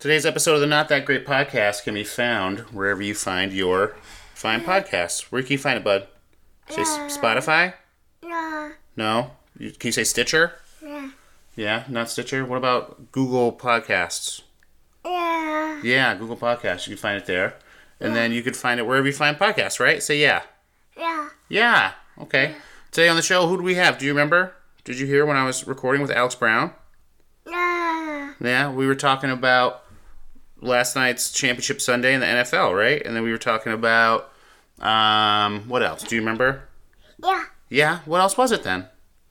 Today's episode of the Not That Great podcast can be found wherever you find your fine podcasts. Where can you find it, bud? Say Spotify? No. No? Can you say Stitcher? Yeah. Yeah, not Stitcher. What about Google Podcasts? Yeah. Yeah, Google Podcasts. You can find it there. And then you could find it wherever you find podcasts, right? Say yeah. Yeah. Yeah. Okay. Today on the show, who do we have? Do you remember? Did you hear when I was recording with Alex Brown? Yeah. Yeah, we were talking about last night's Championship Sunday in the NFL, right? And then we were talking about, what else? Do you remember? Yeah. Yeah? What else was it then?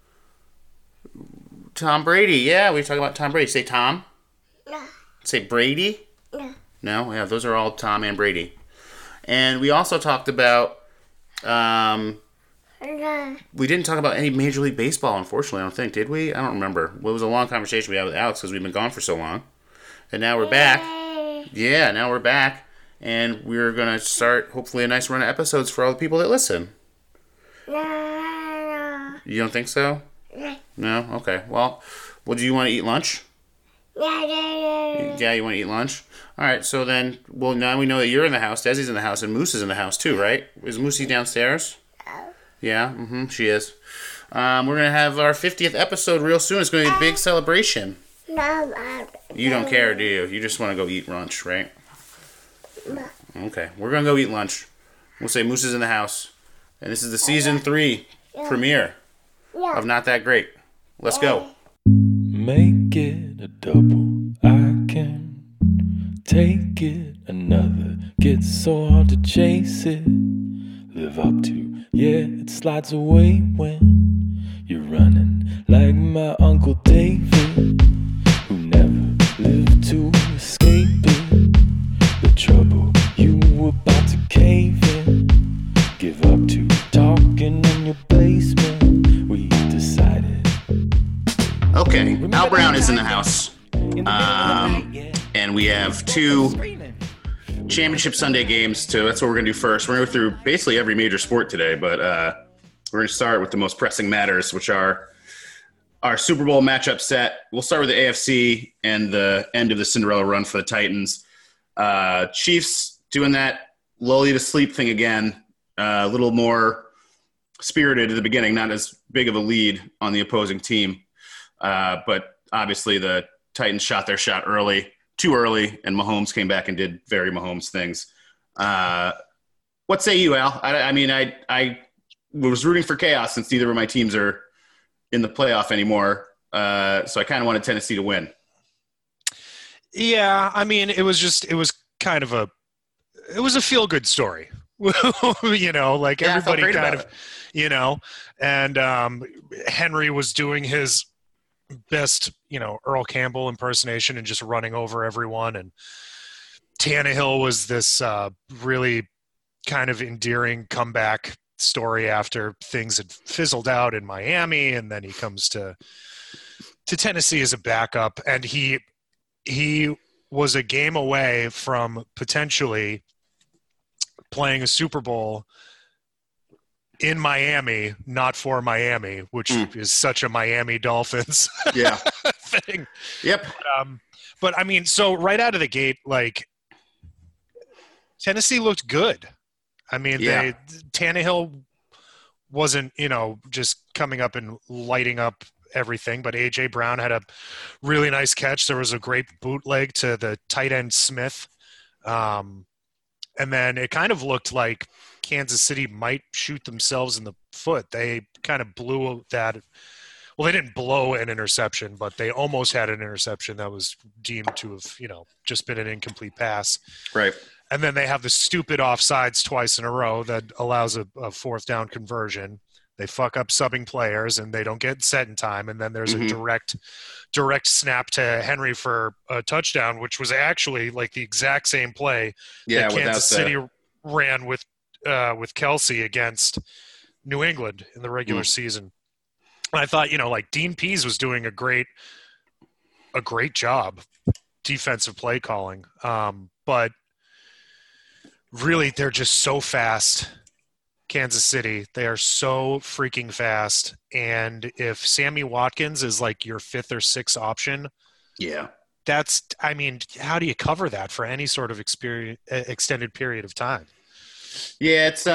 Tom Brady. Yeah, we were talking about Tom Brady. Say Tom. Yeah. Say Brady. Yeah. No? Yeah, those are all Tom and Brady. And we also talked about, Yeah. we didn't talk about any Major League Baseball, unfortunately, I don't think. Did we? I don't remember. Well, it was a long conversation we had with Alex because we've been gone for so long. And now we're back. Yeah, now we're back. And we're going to start, hopefully, a nice run of episodes for all the people that listen. Yeah. You don't think so? Yeah. No? Okay. Well, do you want to eat lunch? Yeah. Yeah, you want to eat lunch? All right, so then, well, now we know that you're in the house, Desi's in the house, and Moose is in the house too, right? Is Moosey downstairs? Yeah, she is. We're going to have our 50th episode real soon. It's going to be a big celebration. No. You don't care, do you? You just want to go eat lunch, right? Okay, we're going to go eat lunch. We'll say Moose is in the house. And this is the Season 3 premiere of Not That Great. Let's go. Make it a double, I can take it another. Gets so hard to chase it, live up to, yeah, it slides away when you're running. Like my Uncle David, who never lived to escape it. The trouble you were about to cave in, give up to talking in your basement. We decided. Okay, Al Brown is in the house. And we have two Championship Sunday games that's what we're going to do first. We're going to go through basically every major sport today, but we're going to start with the most pressing matters, which are our Super Bowl matchup set. We'll start with the AFC and the end of the Cinderella run for the Titans. Chiefs doing that lull you to sleep thing again, a little more spirited at the beginning, not as big of a lead on the opposing team. But obviously the Titans shot their shot too early, and Mahomes came back and did very Mahomes things. What say you, Al? I was rooting for chaos since neither of my teams are in the playoff anymore. So I kind of wanted Tennessee to win. Yeah, I mean, it was a feel-good story. Everybody kind of, and Henry was doing his best, Earl Campbell impersonation and just running over everyone. And Tannehill was this really kind of endearing comeback story after things had fizzled out in Miami. And then he comes to Tennessee as a backup. And he was a game away from potentially playing a Super Bowl in Miami, not for Miami, which is such a Miami Dolphins thing. Yep. But I mean, so right out of the gate, like Tennessee looked good. I mean, Tannehill wasn't, just coming up and lighting up everything, but A.J. Brown had a really nice catch. There was a great bootleg to the tight end Smith. And then it kind of looked like Kansas City might shoot themselves in the foot. They kind of blew that. Well, they didn't blow an interception, but they almost had an interception that was deemed to have, just been an incomplete pass. Right. And then they have the stupid offsides twice in a row that allows a fourth down conversion. They fuck up subbing players and they don't get set in time. And then there's a direct snap to Henry for a touchdown, which was actually like the exact same play that Kansas City ran with Kelsey against New England in the regular season. And I thought, like Dean Pease was doing a great job defensive play calling. But really, they're just so fast. Kansas City, they are so freaking fast. And if Sammy Watkins is like your fifth or sixth option, I mean, how do you cover that for any sort of extended period of time? Yeah, it's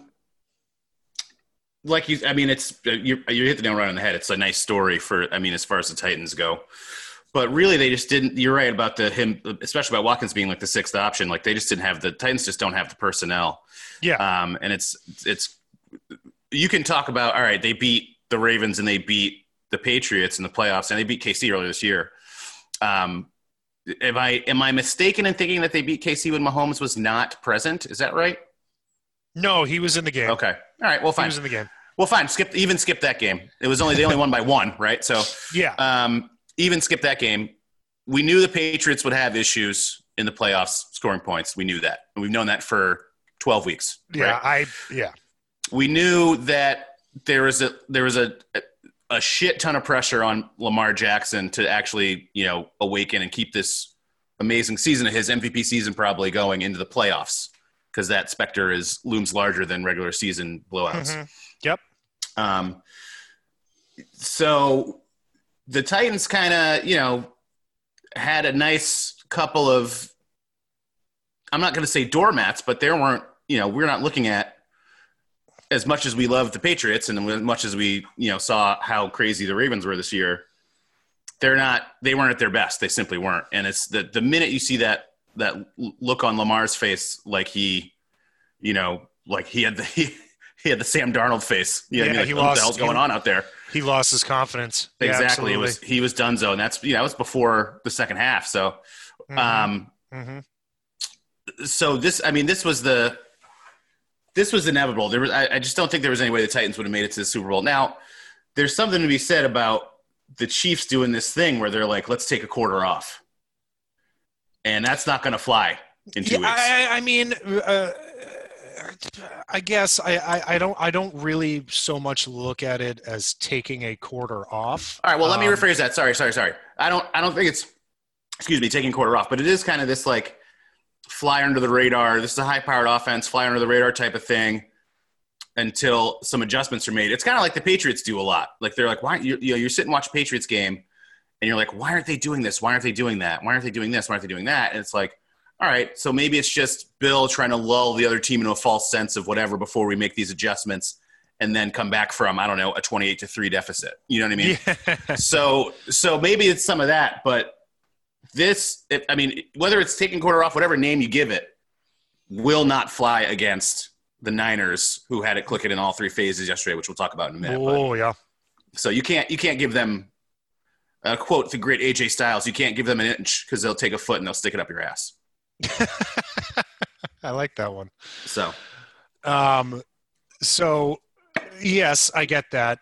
like you. I mean, it's you hit the nail right on the head. It's a nice story for. I mean, as far as the Titans go, but really they just didn't. You're right about him, especially about Watkins being like the sixth option. Like they just didn't have the Titans. Just don't have the personnel. Yeah. And it's you can talk about, all right, they beat the Ravens and they beat the Patriots in the playoffs and they beat KC earlier this year. Am I mistaken in thinking that they beat KC when Mahomes was not present? Is that right? No, he was in the game. Okay. All right. Well, fine. He was in the game. Well, fine. Skip that game. It was they only won by 1, right? So yeah. Even skip that game. We knew the Patriots would have issues in the playoffs scoring points. We knew that. And we've known that for 12 weeks. Yeah. Right? We knew that there was a shit ton of pressure on Lamar Jackson to actually, awaken and keep this amazing season of his MVP season probably going into the playoffs, because that specter looms larger than regular season blowouts. Mm-hmm. Yep. So the Titans kind of, had a nice couple of, I'm not going to say doormats, but there weren't, we're not looking at, as much as we love the Patriots and as much as we, saw how crazy the Ravens were this year, they weren't at their best. They simply weren't. And it's the minute you see that look on Lamar's face, like he had the Sam Darnold face. What the hell's going on out there? He lost his confidence. Exactly. Yeah, He was donezo, and that's, that was before the second half. So, so this was inevitable. I just don't think there was any way the Titans would have made it to the Super Bowl. Now, there's something to be said about the Chiefs doing this thing where they're like, let's take a quarter off. And that's not going to fly in 2 weeks. I mean, I guess I don't really so much look at it as taking a quarter off. All right, well, let me rephrase that. Sorry. I don't think it's, taking a quarter off, but it is kind of this like fly under the radar. This is a high-powered offense, fly under the radar type of thing until some adjustments are made. It's kind of like the Patriots do a lot. Like they're like, why you're sitting and watch a Patriots game and you're like, why aren't they doing this? Why aren't they doing that? Why aren't they doing this? Why aren't they doing that? And it's like, all right, so maybe it's just Bill trying to lull the other team into a false sense of whatever before we make these adjustments and then come back from, I don't know, a 28-3 deficit. You know what I mean? Yeah. So maybe it's some of that, but whether it's taking quarter off, whatever name you give it, will not fly against the Niners, who had it clicking in all 3 phases yesterday, which we'll talk about in a minute. Oh, yeah. So you can't give them quote the great AJ Styles. You can't give them an inch because they'll take a foot and they'll stick it up your ass. I like that one. So yes, I get that.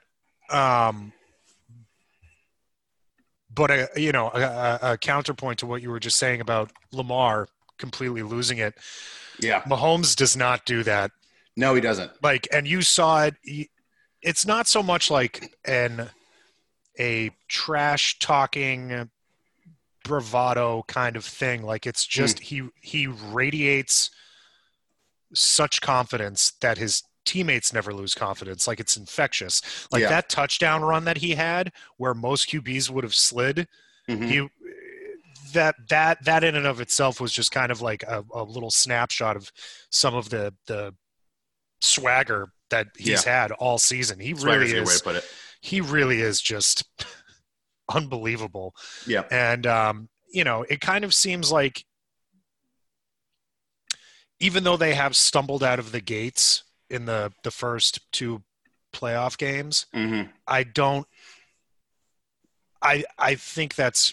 But a counterpoint to what you were just saying about Lamar completely losing it. Yeah. Mahomes does not do that. No, he doesn't. And you saw it. It's not so much like a trash talking bravado kind of thing. Like it's just he radiates such confidence that his teammates never lose confidence. Like it's infectious. Like that touchdown run that he had where most QBs would have slid. Mm-hmm. That in and of itself was just kind of like a little snapshot of some of the swagger that he's had all season. He really is. Way to put it. He really is just unbelievable. Yeah. And it kind of seems like even though they have stumbled out of the gates in the first 2 playoff games, mm-hmm. I think that's,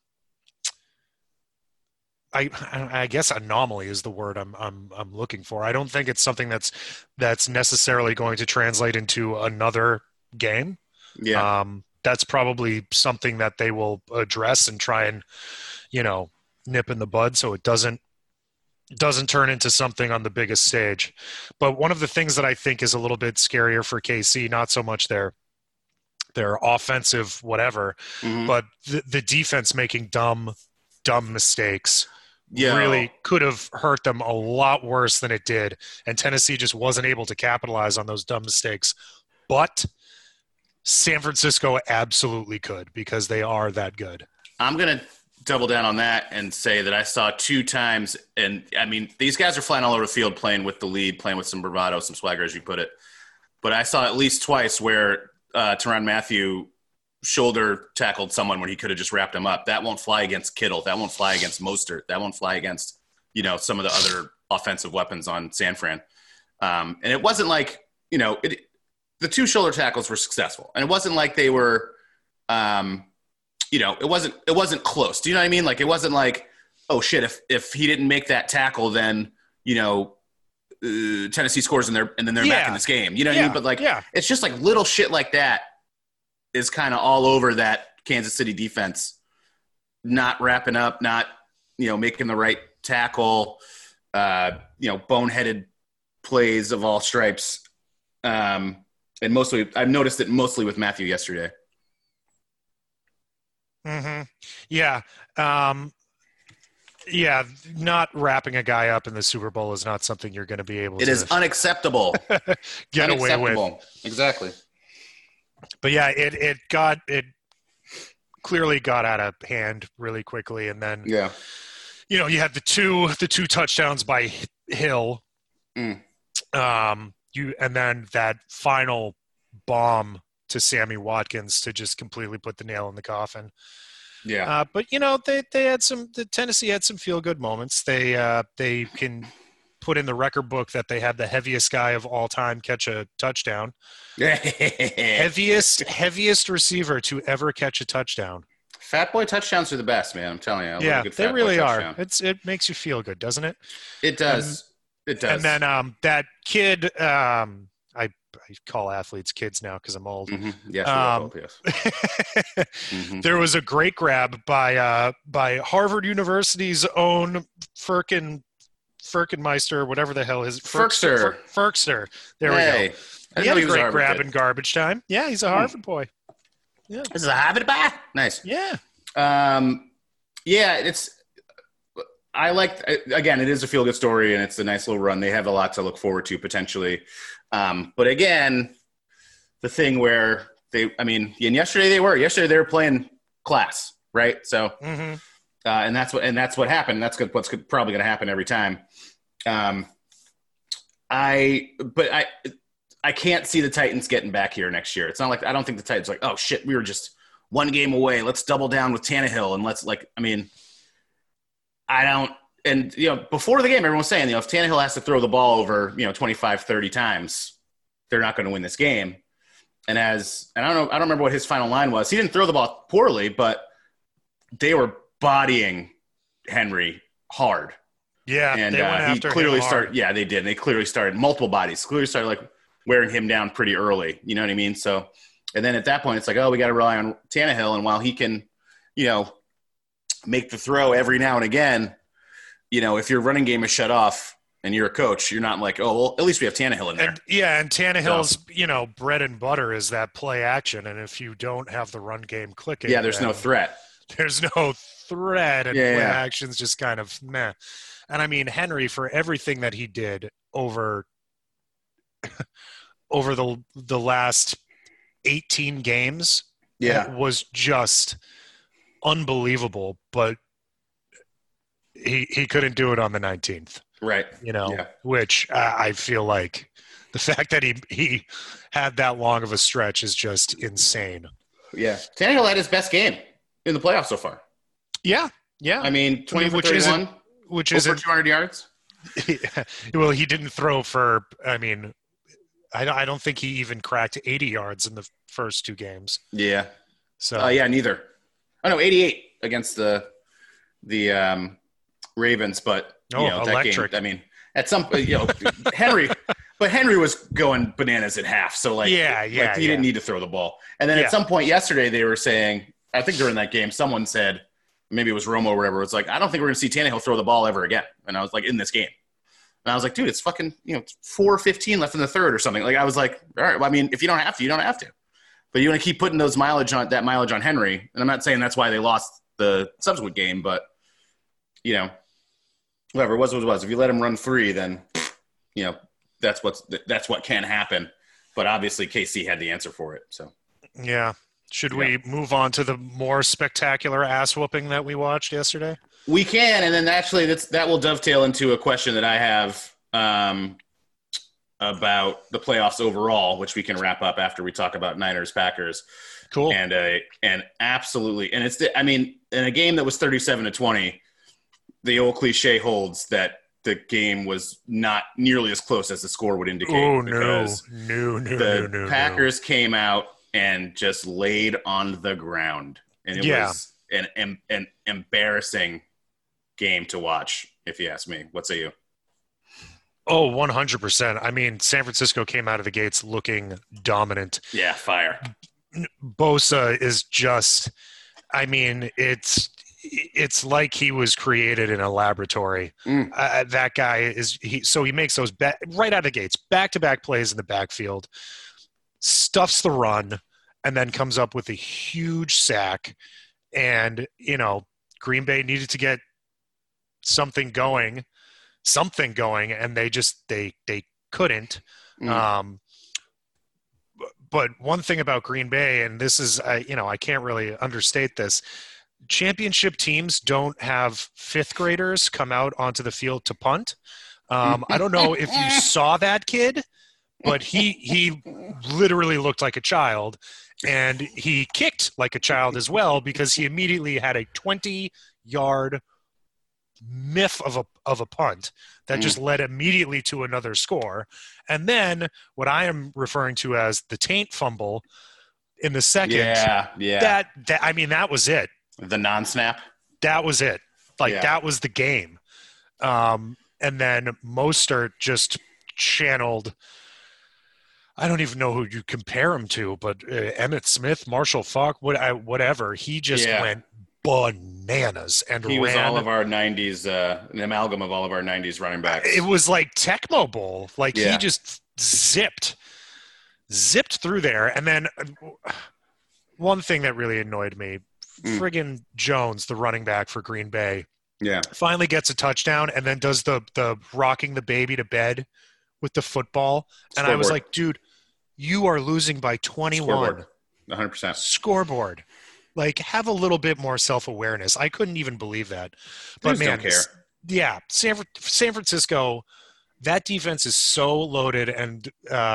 I guess anomaly is the word I'm looking for. I don't think it's something that's necessarily going to translate into another game. Yeah. That's probably something that they will address and try and, nip in the bud so it doesn't turn into something on the biggest stage. But one of the things that I think is a little bit scarier for KC, not so much their offensive whatever, mm-hmm. but the defense making dumb mistakes really could have hurt them a lot worse than it did. And Tennessee just wasn't able to capitalize on those dumb mistakes. But San Francisco absolutely could, because they are that good. I'm going to double down on that and say that I saw 2 times, and I mean, these guys are flying all over the field, playing with the lead, playing with some bravado, some swagger, as you put it. But I saw at least twice where Tyrann Mathieu shoulder tackled someone when he could have just wrapped him up. That won't fly against Kittle. That won't fly against Mostert. That won't fly against, some of the other offensive weapons on San Fran. And it wasn't like, the 2 shoulder tackles were successful. And it wasn't like they were, it wasn't close. Do you know what I mean? Like, it wasn't like, oh shit, if he didn't make that tackle, then, Tennessee scores and then they're back in this game. You know what I mean? But it's just like little shit like that is kind of all over that Kansas City defense, not wrapping up, not, making the right tackle, boneheaded plays of all stripes. And mostly, I've noticed it mostly with Mathieu yesterday. Mm-hmm. Yeah. Not wrapping a guy up in the Super Bowl is not something you're going to be able to. It is unacceptable. Get away with. Exactly. But yeah, it clearly got out of hand really quickly, and then you had the two touchdowns by Hill, and then that final bomb to Sammy Watkins to just completely put the nail in the coffin. Yeah. But they had the Tennessee had some feel good moments. They can put in the record book that they had the heaviest guy of all time catch a touchdown. heaviest receiver to ever catch a touchdown. Fat boy touchdowns are the best, man. I'm telling you. Yeah, they really are. It makes you feel good, doesn't it? It does. It does. And then that kid, I call athletes kids now because I'm old. Mm-hmm. Yes, yes. Mm-hmm. There was a great grab by Harvard University's own Firkenmeister, whatever the hell his Firkster. There we go. He had a great grab in garbage time. Yeah, he's a Harvard boy. Yeah, this is a Harvard boy. Nice. Yeah. I like. Again, it is a feel good story, and it's a nice little run. They have a lot to look forward to potentially. But again, the thing where yesterday they were playing class, right? So, and that's what happened. That's what's probably going to happen every time. I can't see the Titans getting back here next year. It's not like, I don't think the Titans are like, oh shit, we were just 1 game away. Let's double down with Tannehill and before the game, everyone was saying, if Tannehill has to throw the ball over, 25, 30 times, they're not going to win this game. And I don't remember what his final line was. He didn't throw the ball poorly, but they were bodying Henry hard. Yeah. And they went after he clearly him hard. started. Yeah, they did. They clearly started multiple bodies, clearly started like wearing him down pretty early. You know what I mean? So, and then at that point, it's like, oh, we got to rely on Tannehill. And while he can, make the throw every now and again, if your running game is shut off and you're a coach, you're not like, oh, well, at least we have Tannehill in there. And Tannehill's, bread and butter is that play action. And if you don't have the run game clicking, there's no threat. There's no threat, and play action's just kind of meh. And Henry, for everything that he did over the last 18 games, was just unbelievable. But he couldn't do it on the 19th. Right. Which I feel like the fact that he had that long of a stretch is just insane. Yeah. Tannehill had his best game in the playoffs so far. Yeah. Yeah. 20 for 31, which is over 200 yards. Well, he didn't throw for, I don't think he even cracked 80 yards in the first 2 games. Yeah. So, neither. Oh no, 88 against the Ravens, but electric. That game, at some Henry was going bananas at half. So he didn't need to throw the ball. And then at some point yesterday, they were saying, I think during that game, someone said, maybe it was Romo or whatever. It's like, I don't think we're going to see Tannehill throw the ball ever again. And I was like, in this game. And I was like, dude, it's fucking, 4:15 left in the third or something. Like, I was like, all right, well, if you don't have to, you don't have to. But you want to keep putting that mileage on Henry. And I'm not saying that's why they lost the subsequent game, but, whatever, it was what it was. If you let him run free, then, that's what can happen. But obviously KC had the answer for it. So, yeah. Should we move on to the more spectacular ass whooping that we watched yesterday? We can, and then actually that will dovetail into a question that I have about the playoffs overall, which we can wrap up after we talk about Niners Packers. Cool. And absolutely, and in a game that was 37-20, the old cliche holds that the game was not nearly as close as the score would indicate. Oh, because no. The Packers came out and just laid on the ground, and it was an embarrassing game to watch, if you ask me. What say you? Oh, 100%. I mean, San Francisco came out of the gates looking dominant. Yeah, fire. Bosa is just, I mean, it's like he was created in a laboratory. That guy he makes those right out of the gates, back-to-back plays in the backfield, stuffs the run, and then comes up with a huge sack. And, Green Bay needed to get something going, and they couldn't. But one thing about Green Bay, and this is, I can't really understate this, championship teams don't have fifth graders come out onto the field to punt. I don't know if you saw that kid, but he literally looked like a child, and he kicked like a child as well, because he immediately had a 20-yard miff of a punt that just led immediately to another score. And then what I am referring to as the taint fumble in the second. Yeah. That was it. The non-snap. That was it. That was the game. And then Mostert just channeled, I don't even know who you compare him to, but Emmitt Smith, Marshall Faulk, whatever. He just went bananas and he was all of our 90s, an amalgam of all of our 90s running backs. It was like Tecmo Bowl. He just zipped through there. And then one thing that really annoyed me, friggin' Jones, the running back for Green Bay, finally gets a touchdown and then does the rocking the baby to bed with the football. And I was like, dude, you are losing by 21. Scoreboard. 100%. Scoreboard. Have a little bit more self-awareness. I couldn't even believe that. But Please don't care. Yeah, San Francisco, that defense is so loaded. And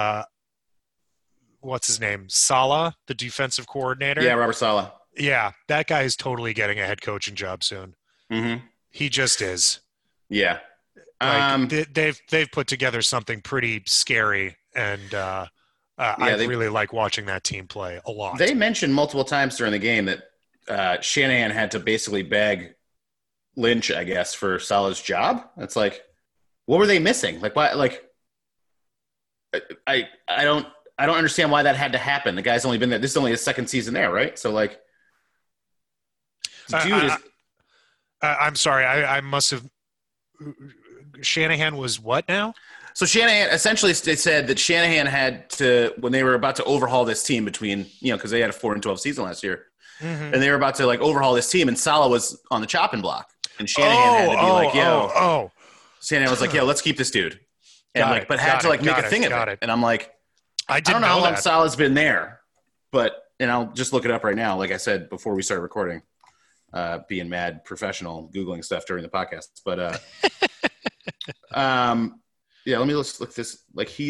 what's his name? Saleh, the defensive coordinator. Yeah, Robert Saleh. Yeah, that guy is totally getting a head coaching job soon. Mm-hmm. He just is. Yeah. They've put together something pretty scary, and I really like watching that team play a lot. They mentioned multiple times during the game that Shanahan had to basically beg Lynch, I guess, for Saleh's job. It's like, what were they missing? Why? I don't understand why that had to happen. The guy's only been there. This is only his second season there, right? So I'm sorry. I must have. Shanahan was what now? So Shanahan, essentially, they said that Shanahan had to, when they were about to overhaul this team between, because they had a 4-12 season last year, and they were about to overhaul this team, and Saleh was on the chopping block, and Shanahan had to be Shanahan was like, yo, let's keep this dude, and had to make a thing of it. And I'm like, I don't know how long Saleh's been there, and I'll just look it up right now. Like I said before we started recording, being mad professional, Googling stuff during the podcast, but yeah, let me look this.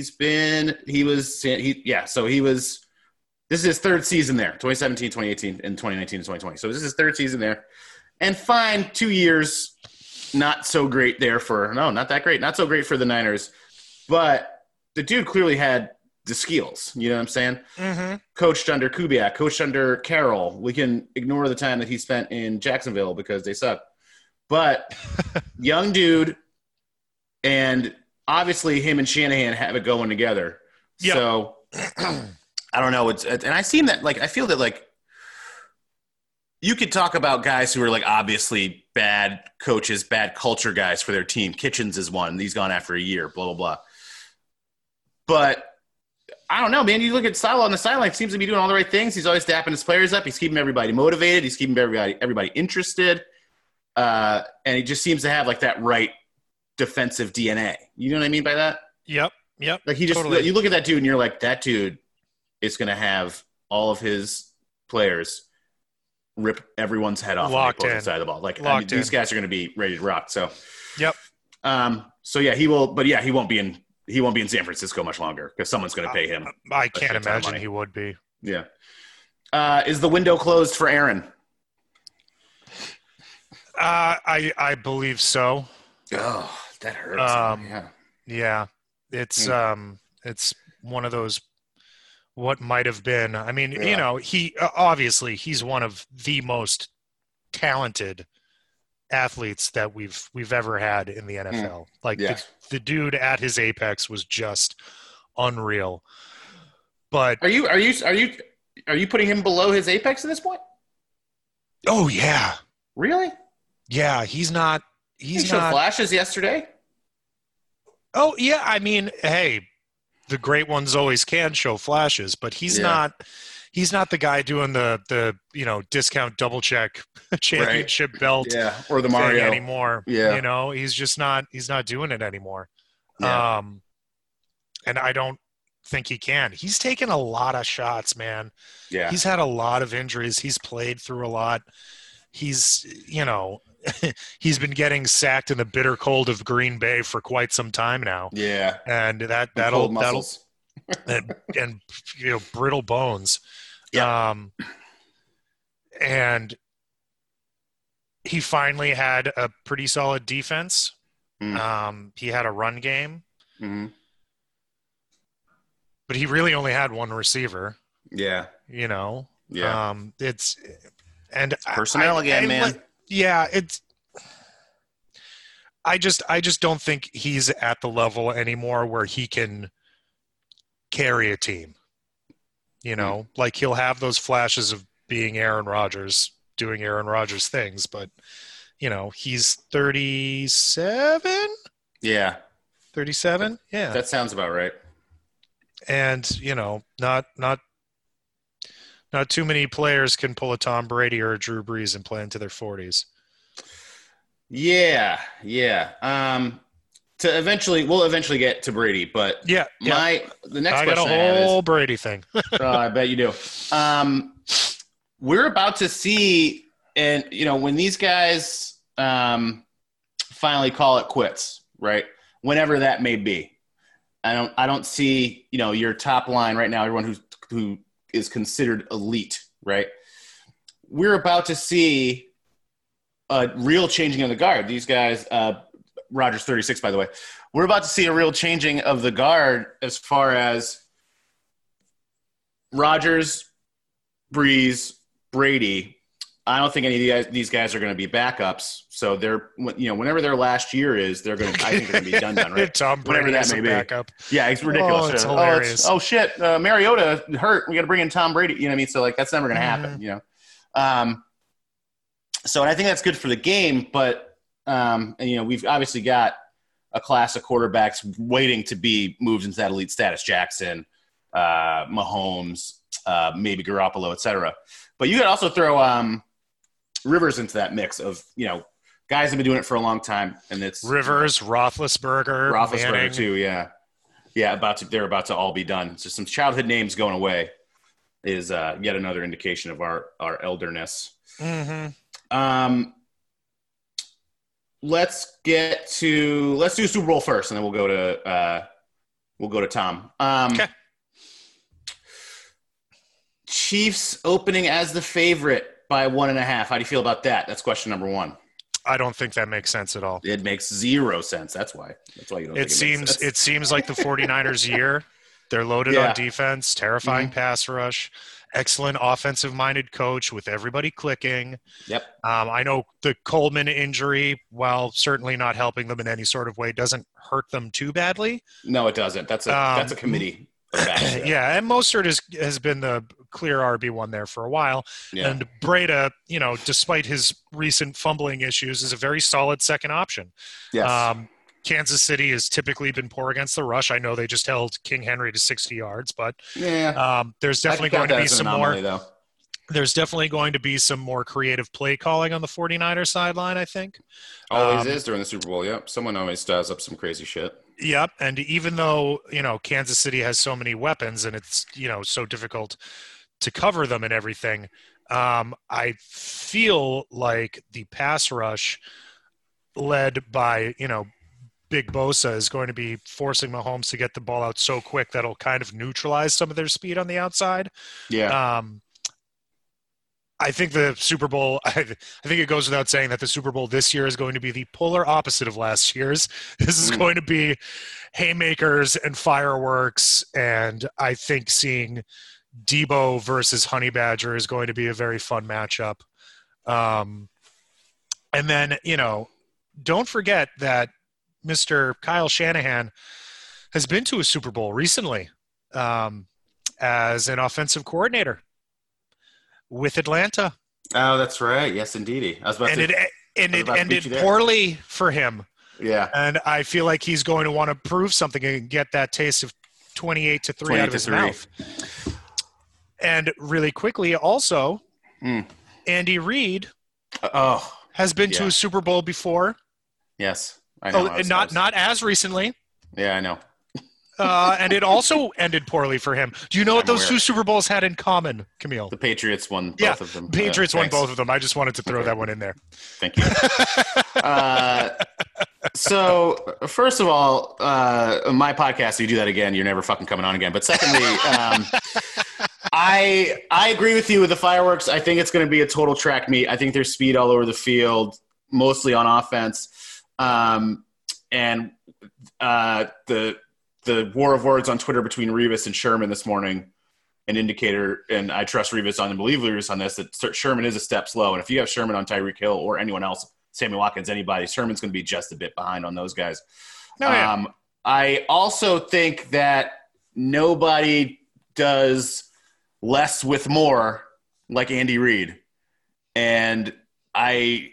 This is his third season there, 2017, 2018, and 2019 and 2020. So this is his third season there. And fine, 2 years, not so great there not that great. Not so great for the Niners. But the dude clearly had the skills. You know what I'm saying? Mm-hmm. Coached under Kubiak, coached under Carroll. We can ignore the time that he spent in Jacksonville because they suck. But young dude, and obviously him and Shanahan have it going together. Yep. So I don't know. And I seem that I feel that you could talk about guys who are obviously bad coaches, bad culture guys for their team. Kitchens is one. He's gone after a year, blah, blah, blah. But I don't know, man. You look at Saleh on the sideline, seems to be doing all the right things. He's always dapping his players up. He's keeping everybody motivated. He's keeping everybody interested. And he just seems to have that right defensive DNA. You know what I mean by that? Yep. He just totally. You look at that dude and you're like, that dude is going to have all of his players rip everyone's head off Locked on the in. opposing side of the ball. Like Locked these in. guys are going to be ready to rock. So, Yep. So yeah, he will. But yeah, he won't be in San Francisco much longer because someone's going to pay him. I shit can't ton of imagine money. he would be. Yeah. Is the window closed for Aaron? I believe so. Oh, that hurts. Yeah. Yeah, it's one of those what might have been. I mean, Yeah. you know, he obviously he's one of the most talented athletes that we've ever had in the NFL. Like Yes. the dude at his apex was just unreal. But Are you putting him below his apex at this point? oh yeah, Really? yeah, he's not. He He's showed not. flashes yesterday. Oh yeah, I mean, hey, the great ones always can show flashes, but he's Yeah. not. He's not the guy doing the discount double check championship belt Yeah, or the thing Mario. anymore. Yeah. You know, he's just not. He's not doing it anymore. Yeah. And I don't think he can. He's taken a lot of shots, man. Yeah. He's had a lot of injuries. He's played through a lot. He's, he's been getting sacked in the bitter cold of Green Bay for quite some time now, Yeah. and Cold that'll muscles. and brittle bones. Yeah. And he finally had a pretty solid defense. He had a run game, Mm-hmm. but he really only had one receiver. Yeah. Yeah. It's Personnel again, man. Yeah, it's. I just don't think he's at the level anymore where he can carry a team. Like he'll have those flashes of being Aaron Rodgers, doing Aaron Rodgers things, but he's 37. Yeah. 37. Yeah, That sounds about right. and not too many players can pull a Tom Brady or a Drew Brees and play into their 40s. Yeah. Yeah. We'll eventually get to Brady, but Yeah, the next I got question a I have is, whole Brady thing. I bet you do. We're about to see, and when these guys finally call it quits, right? Whenever that may be. I don't see your top line right now. Everyone who is considered elite, right? We're about to see a real changing of the guard. These guys, Rodgers 36, by the way. We're about to see a real changing of the guard as far as Rodgers, Breeze, Brady. I don't think any of these guys are going to be backups. So they're, whenever their last year is, I think they're going to be done, right? Tom Brady Whatever that as may a be. backup. Yeah, it's ridiculous. Oh, it's hilarious. Oh shit, Mariota hurt. We got to bring in Tom Brady. You know what I mean? So that's never going to happen. So I think that's good for the game, but we've obviously got a class of quarterbacks waiting to be moved into that elite status. Jackson, Mahomes, maybe Garoppolo, etc. But you could also throw Rivers into that mix of guys have been doing it for a long time, and it's Rivers, Roethlisberger, Manning. too. Yeah. They're about to all be done. So some childhood names going away is yet another indication of our elderness. Mm-hmm. Let's do Super Bowl first, and then we'll go to Tom. Okay. Chiefs opening as the favorite by 1.5. How do you feel about that? That's question number one. I don't think that makes sense at all. It makes zero sense. That's why you don't. Think makes sense. It seems like the 49ers year. They're loaded on defense, terrifying pass rush, excellent offensive-minded coach with everybody clicking. Yep. I know the Coleman injury, while certainly not helping them in any sort of way, doesn't hurt them too badly. No, it doesn't. That's a committee. Yeah, and Mostert has been the clear RB1 there for a while. Yeah. And Breda, despite his recent fumbling issues, is a very solid second option. Yes. Kansas City has typically been poor against the rush. I know they just held King Henry to 60 yards, but there's definitely going to be some more. Though. There's definitely going to be some more creative play calling on the 49ers sideline, I think. Always is during the Super Bowl. Yep. Someone always does up some crazy shit. Yep. And even though, Kansas City has so many weapons and it's, so difficult to cover them and everything. I feel like the pass rush led by, Big Bosa is going to be forcing Mahomes to get the ball out so quick that'll kind of neutralize some of their speed on the outside. Yeah. I think the Super Bowl, I think it goes without saying that the Super Bowl this year is going to be the polar opposite of last year's. This is going to be haymakers and fireworks, and I think seeing Debo versus Honey Badger is going to be a very fun matchup. And then, don't forget that Mr. Kyle Shanahan has been to a Super Bowl recently as an offensive coordinator with Atlanta. Oh, that's right. Yes, indeedy. I was about it ended poorly for him. Yeah. And I feel like he's going to want to prove something and get that taste of 28-3 out of his mouth. And really quickly, also, Andy Reid has been to a Super Bowl before. Yes, I know. Not as recently. Yeah, I know. And it also ended poorly for him. Do you know what those two Super Bowls had in common, Camille? The Patriots won both of them. Patriots won both of them. I just wanted to throw that one in there. Thank you. So, first of all, my podcast, you do that again, you're never fucking coming on again. But secondly, I agree with you with the fireworks. I think it's going to be a total track meet. I think there's speed all over the field, mostly on offense. And the war of words on Twitter between Revis and Sherman this morning, an indicator, and I trust Revis on and believe Revis on this, that Sherman is a step slow. And if you have Sherman on Tyreek Hill or anyone else, Sammy Watkins, anybody, Sherman's going to be just a bit behind on those guys. I also think that nobody does less with more like Andy Reid. And I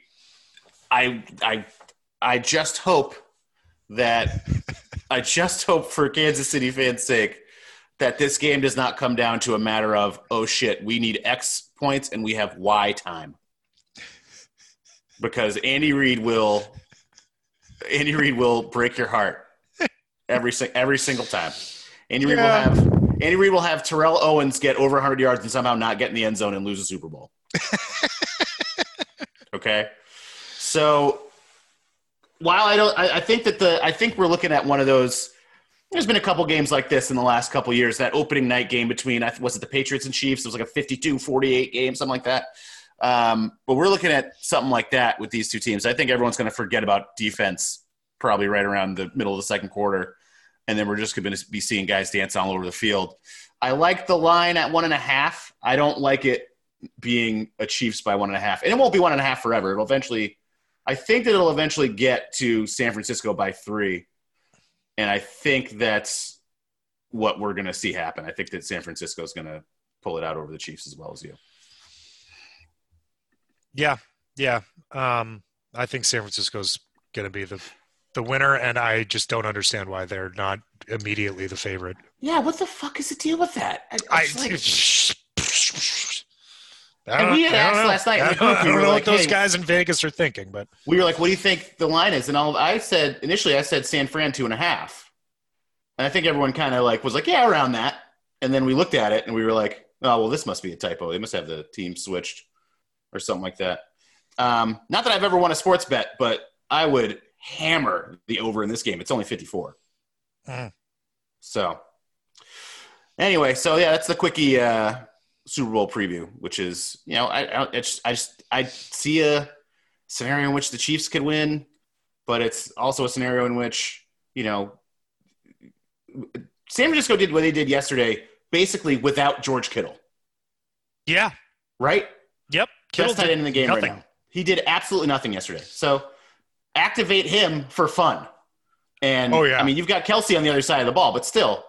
just hope that I just hope for Kansas City fans' sake that this game does not come down to a matter of, oh shit, we need X points and we have Y time. Because Andy Reid will break your heart every single time. Andy Reid will have Terrell Owens get over 100 yards and somehow not get in the end zone and lose a Super Bowl. Okay? So while I think we're looking at one of those. There's been a couple games like this in the last couple years. That opening night game between, was it the Patriots and Chiefs? It was like a 52-48 game, something like that. But we're looking at something like that with these two teams. I think everyone's going to forget about defense probably right around the middle of the second quarter, and then we're just going to be seeing guys dance all over the field. I like the line at 1.5. I don't like it being a Chiefs by 1.5, and it won't be 1.5 forever. I think that it'll eventually get to San Francisco by 3, and I think that's what we're going to see happen. I think that San Francisco is going to pull it out over the Chiefs as well as you. Yeah. I think San Francisco's going to be the winner, and I just don't understand why they're not immediately the favorite. Yeah, what the fuck is the deal with that? We had asked last night. I don't know what those hey, guys in Vegas are thinking, but we were like, "What do you think the line is?" And I said San Fran 2.5, and I think everyone kind of was like, "Yeah, around that." And then we looked at it and we were like, "Oh, well, this must be a typo. They must have the team switched or something like that." Not that I've ever won a sports bet, but I would hammer the over in this game. It's only 54. So anyway, that's the quickie Super Bowl preview, which is, I see a scenario in which the Chiefs could win, but it's also a scenario in which, San Francisco did what they did yesterday, basically without George Kittle. Yeah. Right? Yep. Kittle tight end in the game right now. He did absolutely nothing yesterday. So activate him for fun. And I mean, you've got Kelsey on the other side of the ball, but still,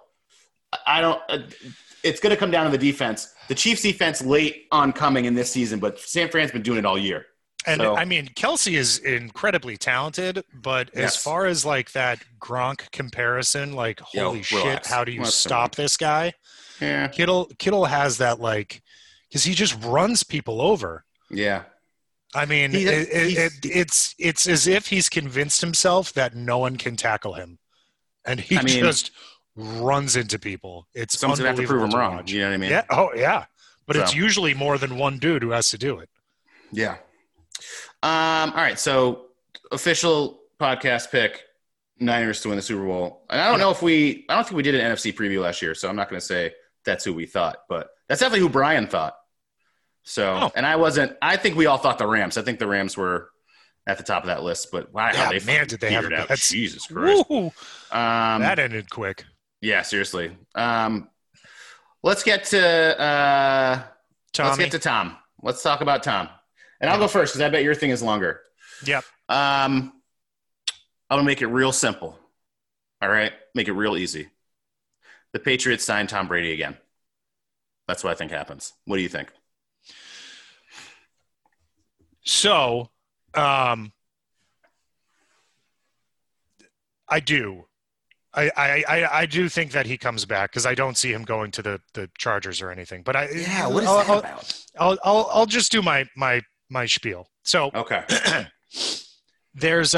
it's going to come down to the defense. The Chiefs defense late on coming in this season, but San Fran's been doing it all year. And I mean, Kelsey is incredibly talented, but as far as that Gronk comparison, holy shit, how do you stop this guy? Yeah. Kittle has that because he just runs people over. Yeah. I mean, it's as if he's convinced himself that no one can tackle him, and he just runs into people. It's someone's gonna have to prove him wrong. You know what I mean? Yeah. Oh yeah. But So. it's usually more than one dude who has to do it. Yeah. All right. So official podcast pick, Niners to win the Super Bowl. And I don't think we did an NFC preview last year, so I'm not going to say that's who we thought, but that's definitely who Brian thought. So, And I think we all thought the Rams. I think the Rams were at the top of that list, but wow, did they have it out? Jesus Christ. That ended quick. Yeah, seriously. Let's get to Tom. Let's talk about Tom. And I'll go first because I bet your thing is longer. Yep. I'm going to make it real simple. All right? Make it real easy. The Patriots signed Tom Brady again. That's what I think happens. What do you think? So, I do. I do think that he comes back because I don't see him going to the Chargers or anything. But what is that about? I'll just do my spiel. So okay, there's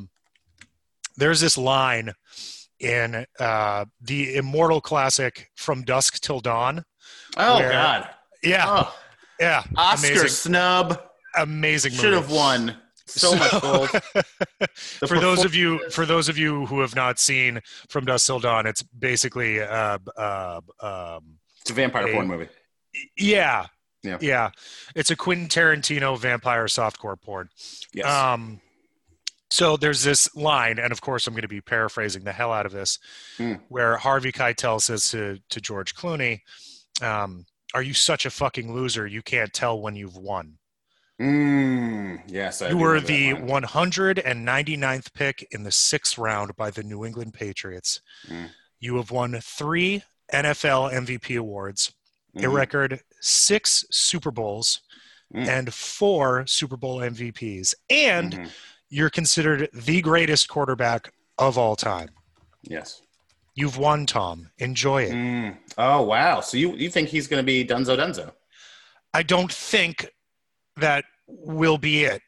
this line in the immortal classic From Dusk Till Dawn. Oh God, yeah, yeah, Oscar amazing. Snub, amazing movie. Should have won. So much gold. For those of you who have not seen From Dusk Till Dawn, it's basically it's a vampire porn movie. Yeah. It's a Quentin Tarantino vampire softcore porn. Yes. So there's this line, and of course I'm going to be paraphrasing the hell out of this, where Harvey Keitel says to George Clooney, "Are you such a fucking loser? You can't tell when you've won." Yes, you were the 199th pick in the 6th round by the New England Patriots. You have won 3 NFL MVP awards, a record 6 Super Bowls, and 4 Super Bowl MVPs, and you're considered the greatest quarterback of all time. Yes. You've won, Tom. Enjoy it. Oh, wow. So you think he's going to be Dunzo? I don't think that will be it.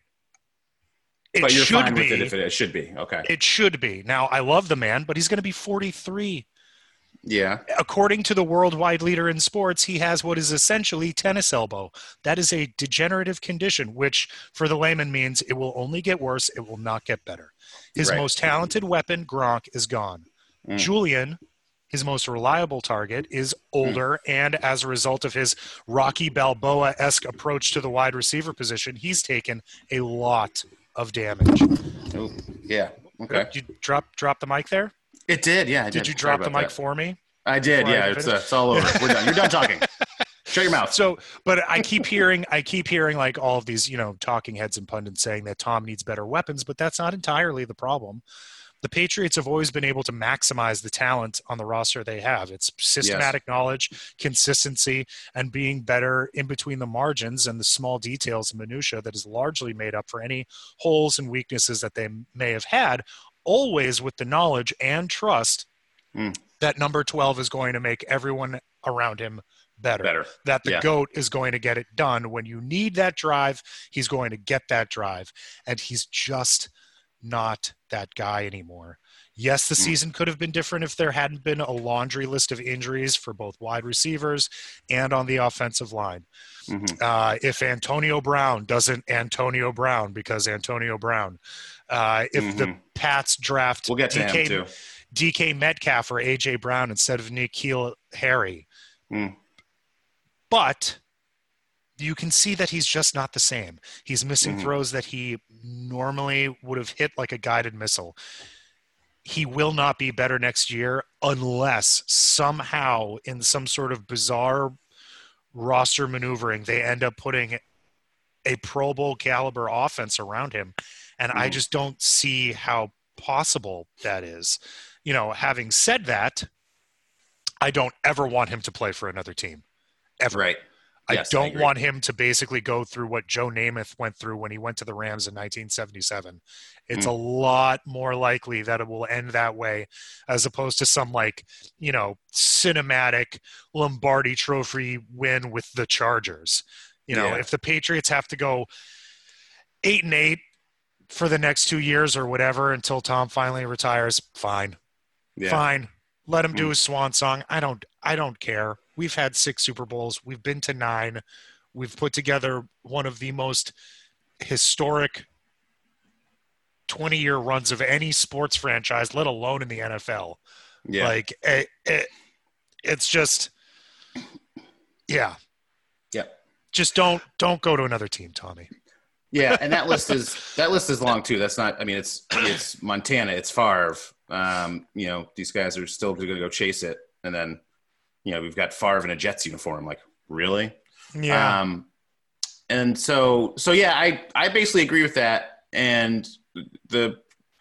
But you're fine with it if it should be. Okay. It should be. Now, I love the man, but he's going to be 43. Yeah. According to the worldwide leader in sports, he has what is essentially tennis elbow. That is a degenerative condition, which for the layman means it will only get worse. It will not get better. His most talented weapon, Gronk, is gone. Julian, his most reliable target, is older, and as a result of his Rocky Balboa-esque approach to the wide receiver position, he's taken a lot of damage. Oh, yeah. Okay. Did you drop the mic there? It did, yeah. Did you drop the mic for me? I did, yeah. It's all over. We're done. You're done talking. Shut your mouth. So, but I keep hearing like all of these, talking heads and pundits saying that Tom needs better weapons, but that's not entirely the problem. The Patriots have always been able to maximize the talent on the roster they have. It's systematic knowledge, consistency, and being better in between the margins and the small details and minutia that is largely made up for any holes and weaknesses that they may have had, always with the knowledge and trust that number 12 is going to make everyone around him better. That the GOAT is going to get it done. When you need that drive, he's going to get that drive. And he's just not that guy anymore. Yes, the season could have been different if there hadn't been a laundry list of injuries for both wide receivers and on the offensive line. If Antonio Brown doesn't Antonio Brown because Antonio Brown, if the Pats draft we'll get to him too. DK Metcalf or AJ Brown instead of N'Keal Harry. But you can see that he's just not the same. He's missing throws that he normally would have hit like a guided missile. He will not be better next year unless somehow in some sort of bizarre roster maneuvering, they end up putting a Pro Bowl caliber offense around him. And I just don't see how possible that is. Having said that, I don't ever want him to play for another team. Ever. Right. Yes, I don't want him to basically go through what Joe Namath went through when he went to the Rams in 1977. It's a lot more likely that it will end that way as opposed to some cinematic Lombardi Trophy win with the Chargers. If the Patriots have to go 8-8 for the next 2 years or whatever until Tom finally retires, fine. Yeah. Fine. Let him do his swan song. I don't care. we've had 6 Super Bowls. We've been to 9. We've put together one of the most historic 20-year runs of any sports franchise, let alone in the NFL. Yeah. Like it's just, yeah. Yeah. Just don't go to another team, Tommy. Yeah, and that list is long too. That's not. I mean, it's Montana, it's Favre. These guys are still going to go chase it, and then we've got Favre in a Jets uniform. Like, really? Yeah. And so yeah, I basically agree with that. And the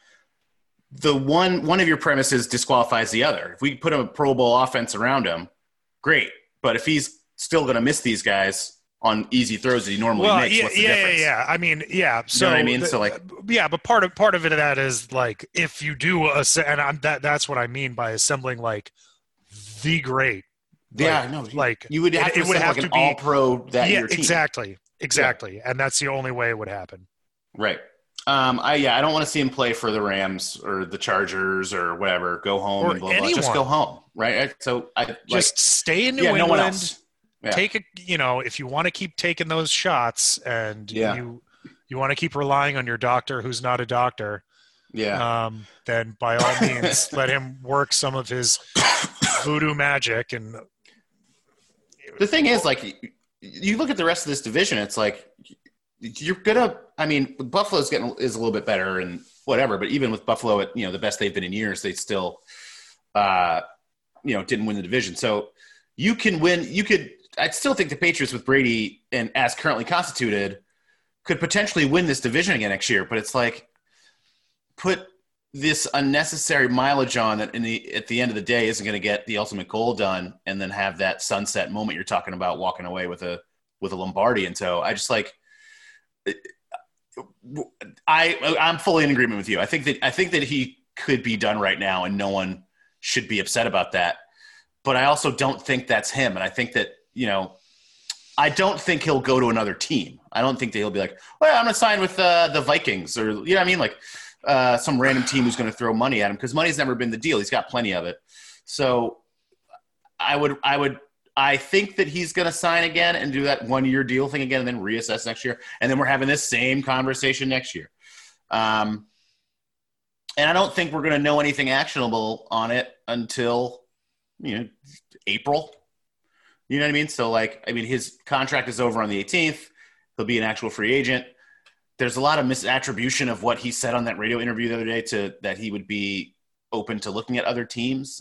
one of your premises disqualifies the other. If we put a Pro Bowl offense around him, great. But if he's still going to miss these guys on easy throws that he normally makes, what's the difference? Yeah. I mean, yeah. So you know what I mean? So like, yeah, but part of it that is like if you do that's what I mean by assembling like the great. Yeah, no, like you would have to have like an all-pro that year team. Exactly, yeah. And that's the only way it would happen. Right. I don't want to see him play for the Rams or the Chargers or whatever. Go home or and blah, blah. Just go home, right? So just stay in New England. No one else. Yeah. Take it. If you want to keep taking those shots and you want to keep relying on your doctor who's not a doctor. Yeah. Then by all means, let him work some of his voodoo magic. And the thing is, like, you look at the rest of this division, it's like you're gonna. I mean, Buffalo's is a little bit better and whatever, but even with Buffalo at the best they've been in years, they still, didn't win the division. So you can win. I'd still think the Patriots with Brady and as currently constituted could potentially win this division again next year. But it's like put this unnecessary mileage on that at the end of the day isn't going to get the ultimate goal done, and then have that sunset moment you're talking about, walking away with a Lombardi. And so I just like I'm fully in agreement with you. I think that he could be done right now, and no one should be upset about that. But I also don't think that's him, and I think that. I don't think he'll go to another team. I don't think that he'll be like, well, I'm going to sign with the Vikings or, you know what I mean? Like some random team who's going to throw money at him, because money's never been the deal. He's got plenty of it. So I think that he's going to sign again and do that 1-year deal thing again and then reassess next year. And then we're having this same conversation next year. And I don't think we're going to know anything actionable on it until, April. You know what I mean? So, his contract is over on the 18th. He'll be an actual free agent. There's a lot of misattribution of what he said on that radio interview the other day that he would be open to looking at other teams.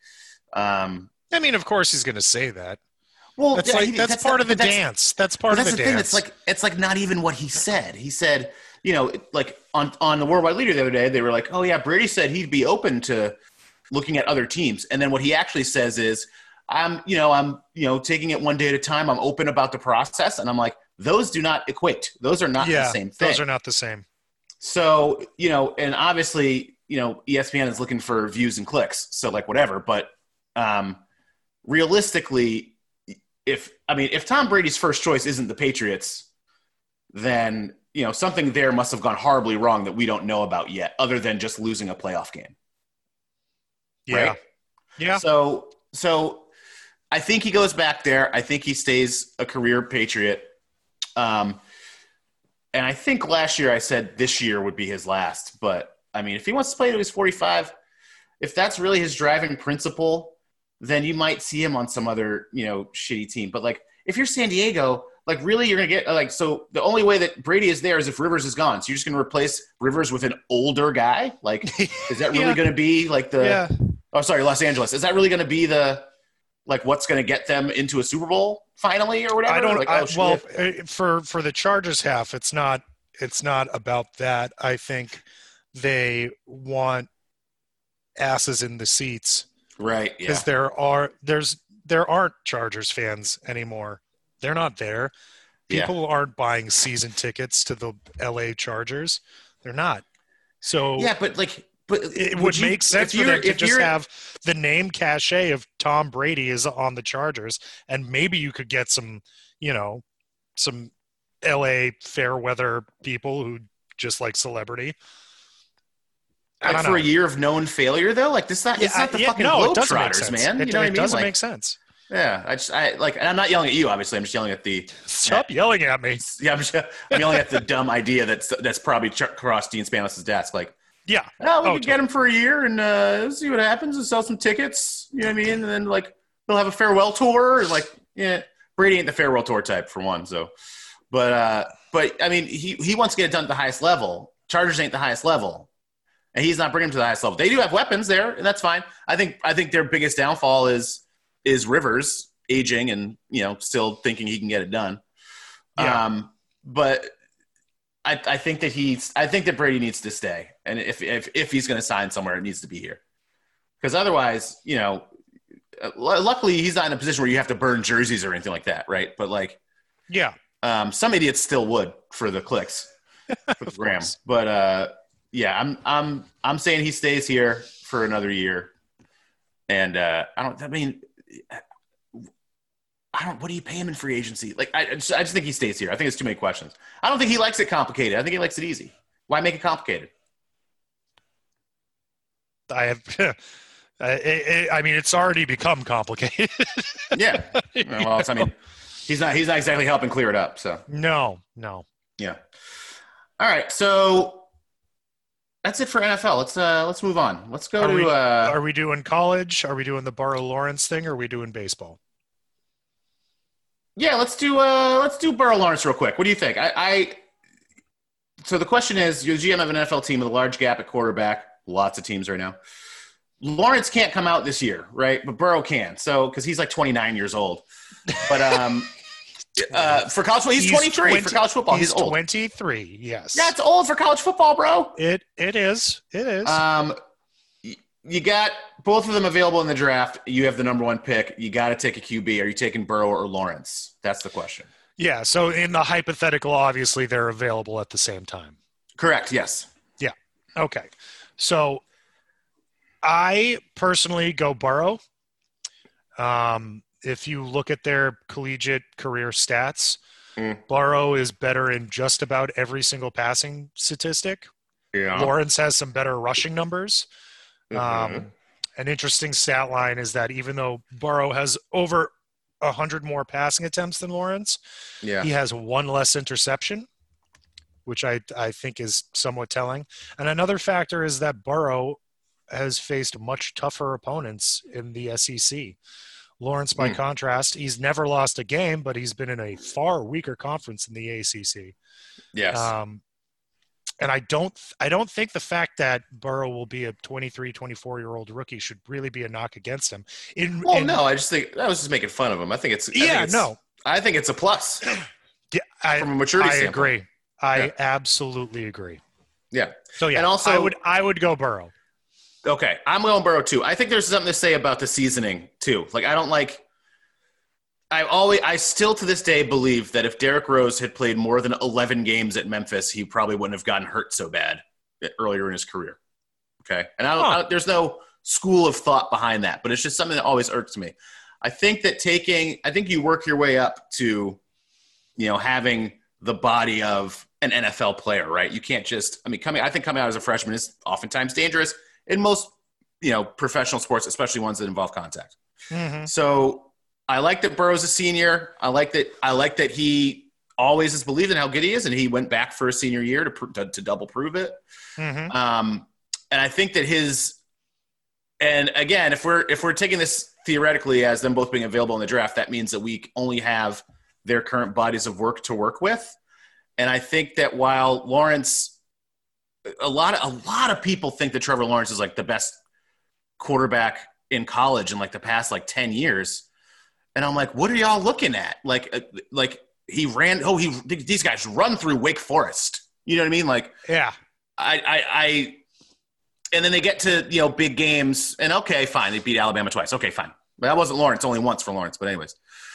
Of course he's going to say that. Well, that's part of the dance. That's part of the dance. It's like not even what he said. He said, on the Worldwide Leader the other day, they were like, oh yeah, Brady said he'd be open to looking at other teams. And then what he actually says is, I'm taking it one day at a time. I'm open about the process. And I'm like, those do not equate. Those are not the same thing. Those are not the same. So, and obviously, ESPN is looking for views and clicks. So whatever, but realistically, if Tom Brady's first choice isn't the Patriots, then, something there must have gone horribly wrong that we don't know about yet, other than just losing a playoff game. Yeah. Right? Yeah. So I think he goes back there. I think he stays a career Patriot. And I think last year I said this year would be his last. But, if he wants to play till he's 45, if that's really his driving principle, then you might see him on some other, shitty team. But, if you're San Diego, really you're going to get – so the only way that Brady is there is if Rivers is gone. So you're just going to replace Rivers with an older guy? Is that really going to be the – yeah. Oh, sorry, Los Angeles. Is that really going to be the what's going to get them into a Super Bowl finally or whatever? For the Chargers half, it's not about that. I think they want asses in the seats, right? Yeah. Because there aren't Chargers fans anymore. They're not there. People aren't buying season tickets to the LA Chargers. They're not. So yeah, but it would make sense for them to just have the name cachet of Tom Brady is on the Chargers, and maybe you could get some LA fair weather people who just like celebrity. Like for a year of known failure, though, like this, it's not the fucking Globetrotters, man. It doesn't make sense. Yeah, and I'm not yelling at you. Obviously, I'm just yelling at the. Stop yelling at me. Yeah, I'm yelling at the dumb idea that's probably crossed Dean Spanos' desk. Like, Yeah. no, we could get him for a year and see what happens and sell some tickets. You know what I mean? And then like they'll have a farewell tour. And, like, yeah, Brady ain't the farewell tour type for one. So, but I mean, he wants to get it done at the highest level. Chargers ain't the highest level, and he's not bringing them to the highest level. They do have weapons there, and that's fine. I think their biggest downfall is Rivers aging and, you know, still thinking he can get it done. Yeah. But I think that Brady needs to stay, and if he's going to sign somewhere, it needs to be here, because otherwise, you know, luckily he's not in a position where you have to burn jerseys or anything like that, right? But like, Yeah. some idiots still would for the clicks, for the gram. But yeah, I'm saying he stays here for another year, and what do you pay him in free agency? Like, I just think he stays here. I think it's too many questions. I don't think he likes it complicated. I think he likes it easy. Why make it complicated? I mean, it's already become complicated. Yeah. Well, he's not exactly helping clear it up. So No. yeah. All right. So that's it for NFL. Let's move on. Let's go Are we doing college? Are we doing the Burrow Lawrence thing? Or are we doing baseball? Yeah, let's do Burrow Lawrence real quick. What do you think? So the question is, you're GM of an NFL team with a large gap at quarterback. Lots of teams right now. Lawrence can't come out this year, right? But Burrow can. So because he's like 29 years old. But for college football, he's 23. For college football, he's old. 23. Yes. Yeah, it's old for college football, bro. It is. You got both of them available in the draft. You have the number one pick. You got to take a QB. Are you taking Burrow or Lawrence? That's the question. Yeah. So in the hypothetical, obviously they're available at the same time. Correct. Yes. Yeah. Okay. So I personally go Burrow. If you look at their collegiate career stats, Burrow is better in just about every single passing statistic. Yeah. Lawrence has some better rushing numbers. An interesting stat line is that even though Burrow has over 100 more passing attempts than Lawrence, he has one less interception, which I think is somewhat telling. And another factor is that Burrow has faced much tougher opponents in the SEC. Lawrence, by contrast, he's never lost a game, but he's been in a far weaker conference in the ACC. Yes. And I don't think the fact that Burrow will be a 23, 24-year-old rookie should really be a knock against him. No, I just think I was just making fun of him. I think it's a plus. Yeah, from a maturity standpoint. Agree. I absolutely agree. Yeah. So yeah, and also I would go Burrow. Okay, I'm going Burrow too. I think there's something to say about the seasoning too. Like, I still to this day believe that if Derrick Rose had played more than 11 games at Memphis, he probably wouldn't have gotten hurt so bad earlier in his career. Okay, and there's no school of thought behind that, but it's just something that always irks me. I think you work your way up to, you know, having the body of an NFL player, right? You can't just, coming out as a freshman is oftentimes dangerous in most, you know, professional sports, especially ones that involve contact. Mm-hmm. So I like that Burrow's a senior. I like that he always has believed in how good he is, and he went back for a senior year to double prove it. Mm-hmm. And I think that and again, if we're taking this theoretically as them both being available in the draft, that means that we only have their current bodies of work to work with. And I think that while Lawrence, a lot of people think that Trevor Lawrence is like the best quarterback in college in like the past like 10 years. And I'm like, what are y'all looking at? Like these guys run through Wake Forest. You know what I mean? Like, yeah, and then they get to, you know, big games and okay, fine. They beat Alabama twice. Okay, fine. But that wasn't Lawrence, only once for Lawrence. But anyways,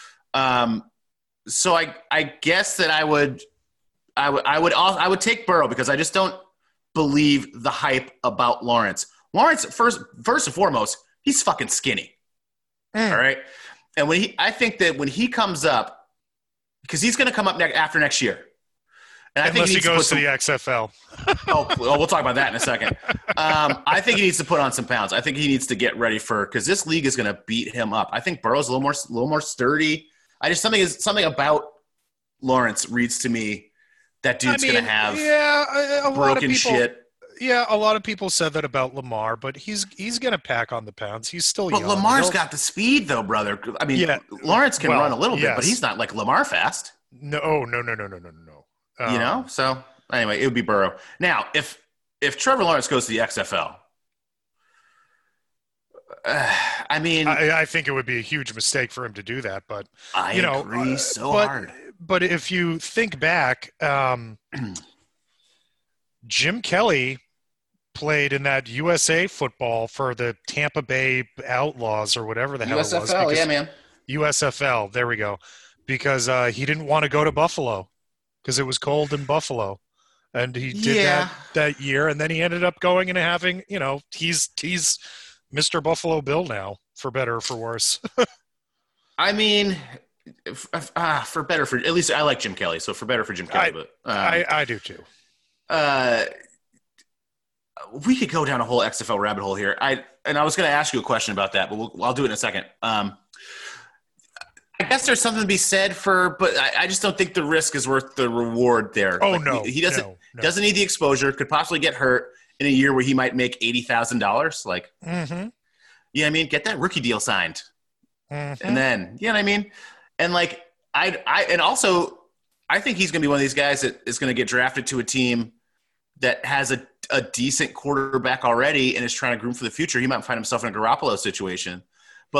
so I guess that I would take Burrow because I just don't believe the hype about Lawrence. Lawrence, first and foremost, he's fucking skinny. All right. And I think that when he comes up, because he's going to come up after next year, And I think Unless he needs to goes put to the XFL. we'll talk about that in a second. I think he needs to put on some pounds. I think he needs to get ready because this league is going to beat him up. I think Burrow's a little more sturdy. Something about Lawrence reads to me that dude's going to have a broken lot of people, shit. Yeah, a lot of people said that about Lamar, but he's going to pack on the pounds. He's still young. But Lamar's got the speed, though, brother. I mean, Lawrence can run a little bit, but he's not like Lamar fast. No. So anyway, it would be Burrow. Now, if Trevor Lawrence goes to the XFL, I think it would be a huge mistake for him to do that. But I agree hard. But if you think back, Jim Kelly played in that USA football for the Tampa Bay Outlaws or whatever the hell it was. USFL, yeah, man. USFL, there we go. Because he didn't want to go to Buffalo because it was cold in Buffalo. And he did that year, and then he ended up going and having, he's Mr. Buffalo Bill now, for better or for worse. I mean, for better at least I like Jim Kelly, so for better for Jim Kelly. I do too. We could go down a whole XFL rabbit hole here. I was going to ask you a question about that, but I'll do it in a second. I guess there's something to be said but I just don't think the risk is worth the reward there. Oh, like, no. He doesn't need the exposure, could possibly get hurt in a year where he might make $80,000. Like, mm-hmm. I mean, get that rookie deal signed. Mm-hmm. And then, you know what I mean? And like, I think he's going to be one of these guys that is going to get drafted to a team that has a decent quarterback already and is trying to groom for the future. He might find himself in a Garoppolo situation, but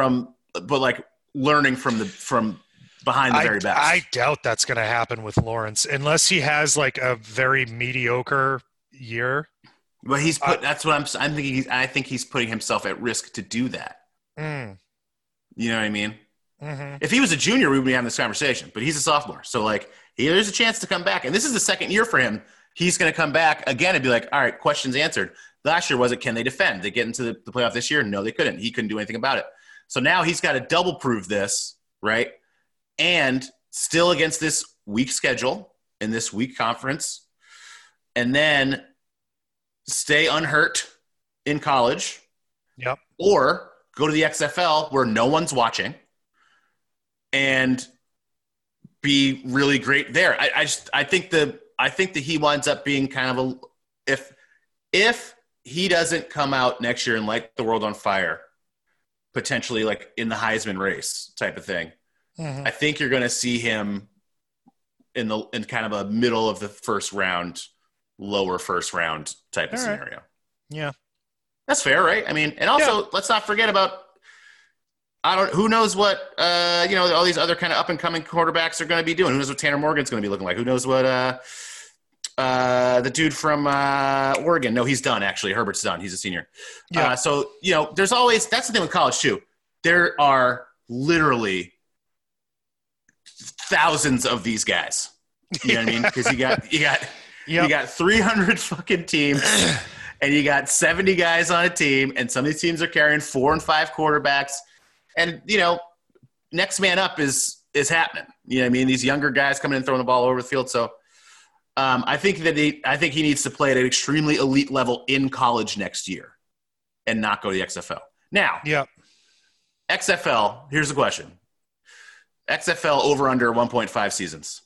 learning from behind the very best. I doubt that's going to happen with Lawrence unless he has like a very mediocre year. But that's what I'm thinking. I think he's putting himself at risk to do that. Mm. You know what I mean? Mm-hmm. If he was a junior, we would be having this conversation, but he's a sophomore. So like, there's a chance to come back. And this is the second year for him. He's going to come back again and be like, all right, questions answered. Last year, can they defend? They get into the playoff this year? No, they couldn't. He couldn't do anything about it. So now he's got to double prove this, right? And still against this weak schedule in this weak conference, and then stay unhurt in college. Yep. Or go to the XFL where no one's watching and be really great there. I think that he winds up being kind of if he doesn't come out next year and light the world on fire, potentially like in the Heisman race type of thing. Mm-hmm. I think you're going to see him in kind of a middle of the first round, lower first round type of scenario. Yeah. That's fair, right? I mean, and also let's not forget about, who knows what, all these other kind of up and coming quarterbacks are going to be doing. Who knows what Tanner Morgan's going to be looking like? Who knows what, the dude from Oregon. No, he's done, actually. Herbert's done. He's a senior. Yeah. So, there's always – that's the thing with college, too. There are literally thousands of these guys. You know what I mean? Because you got 300 fucking teams, and you got 70 guys on a team, and some of these teams are carrying 4 and 5 quarterbacks. And, next man up is happening. You know what I mean? These younger guys coming in and throwing the ball over the field. So, I think he needs to play at an extremely elite level in college next year and not go to the XFL. Now, XFL, here's the question. XFL over under 1.5 seasons.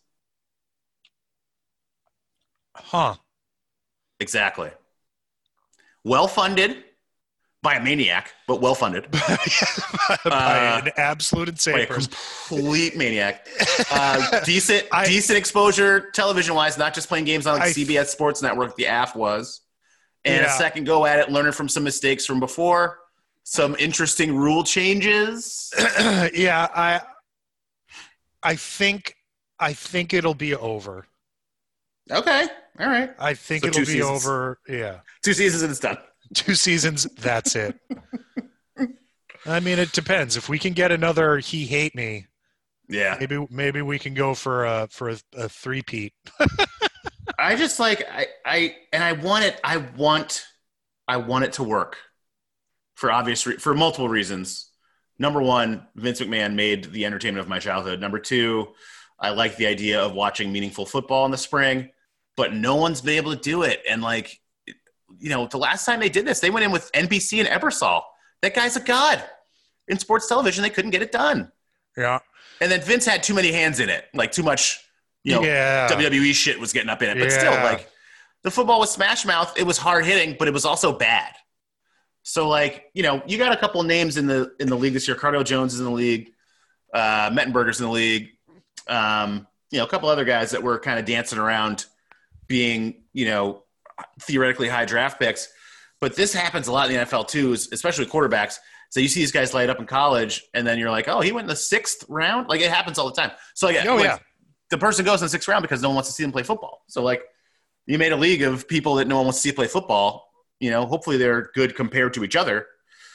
Huh. Exactly. Well-funded by a maniac, but well-funded. By an absolute insane by a person. Complete maniac. Decent exposure television-wise, not just playing games on CBS Sports Network, the AF was. And a second go at it, learning from some mistakes from before. Some interesting rule changes. I think it'll be over. Okay. All right. I think So it'll be 2 seasons. over. Yeah. 2 seasons and it's done. 2 seasons, that's it. I mean, it depends. If we can get another He Hate Me, Yeah. maybe we can go for a three-peat. I just like I want it to work for multiple reasons. Number one, Vince McMahon made the entertainment of my childhood. Number two, I like the idea of watching meaningful football in the spring, but no one's been able to do it. And like, you know, the last time they did this, they went in with NBC and Ebersol. That guy's a god in sports television. They couldn't get it done. Yeah. And then Vince had too many hands in it, like too much, you know, Yeah. WWE shit was getting up in it. But still, like, the football was Smash Mouth. It was hard hitting, but it was also bad. So, like, you know, you got a couple of names in the league this year. Cardo Jones is in the league. Mettenberger's in the league. You know, a couple other guys that were kind of dancing around being, you know, theoretically high draft picks. But this happens a lot in the NFL too, especially with quarterbacks. So you see these guys light up in college, and then you're like, oh, he went in the 6th round? Like, it happens all the time. So, like, the person goes in the 6th round because no one wants to see them play football. So, like, you made a league of people that no one wants to see play football. You know, hopefully they're good compared to each other.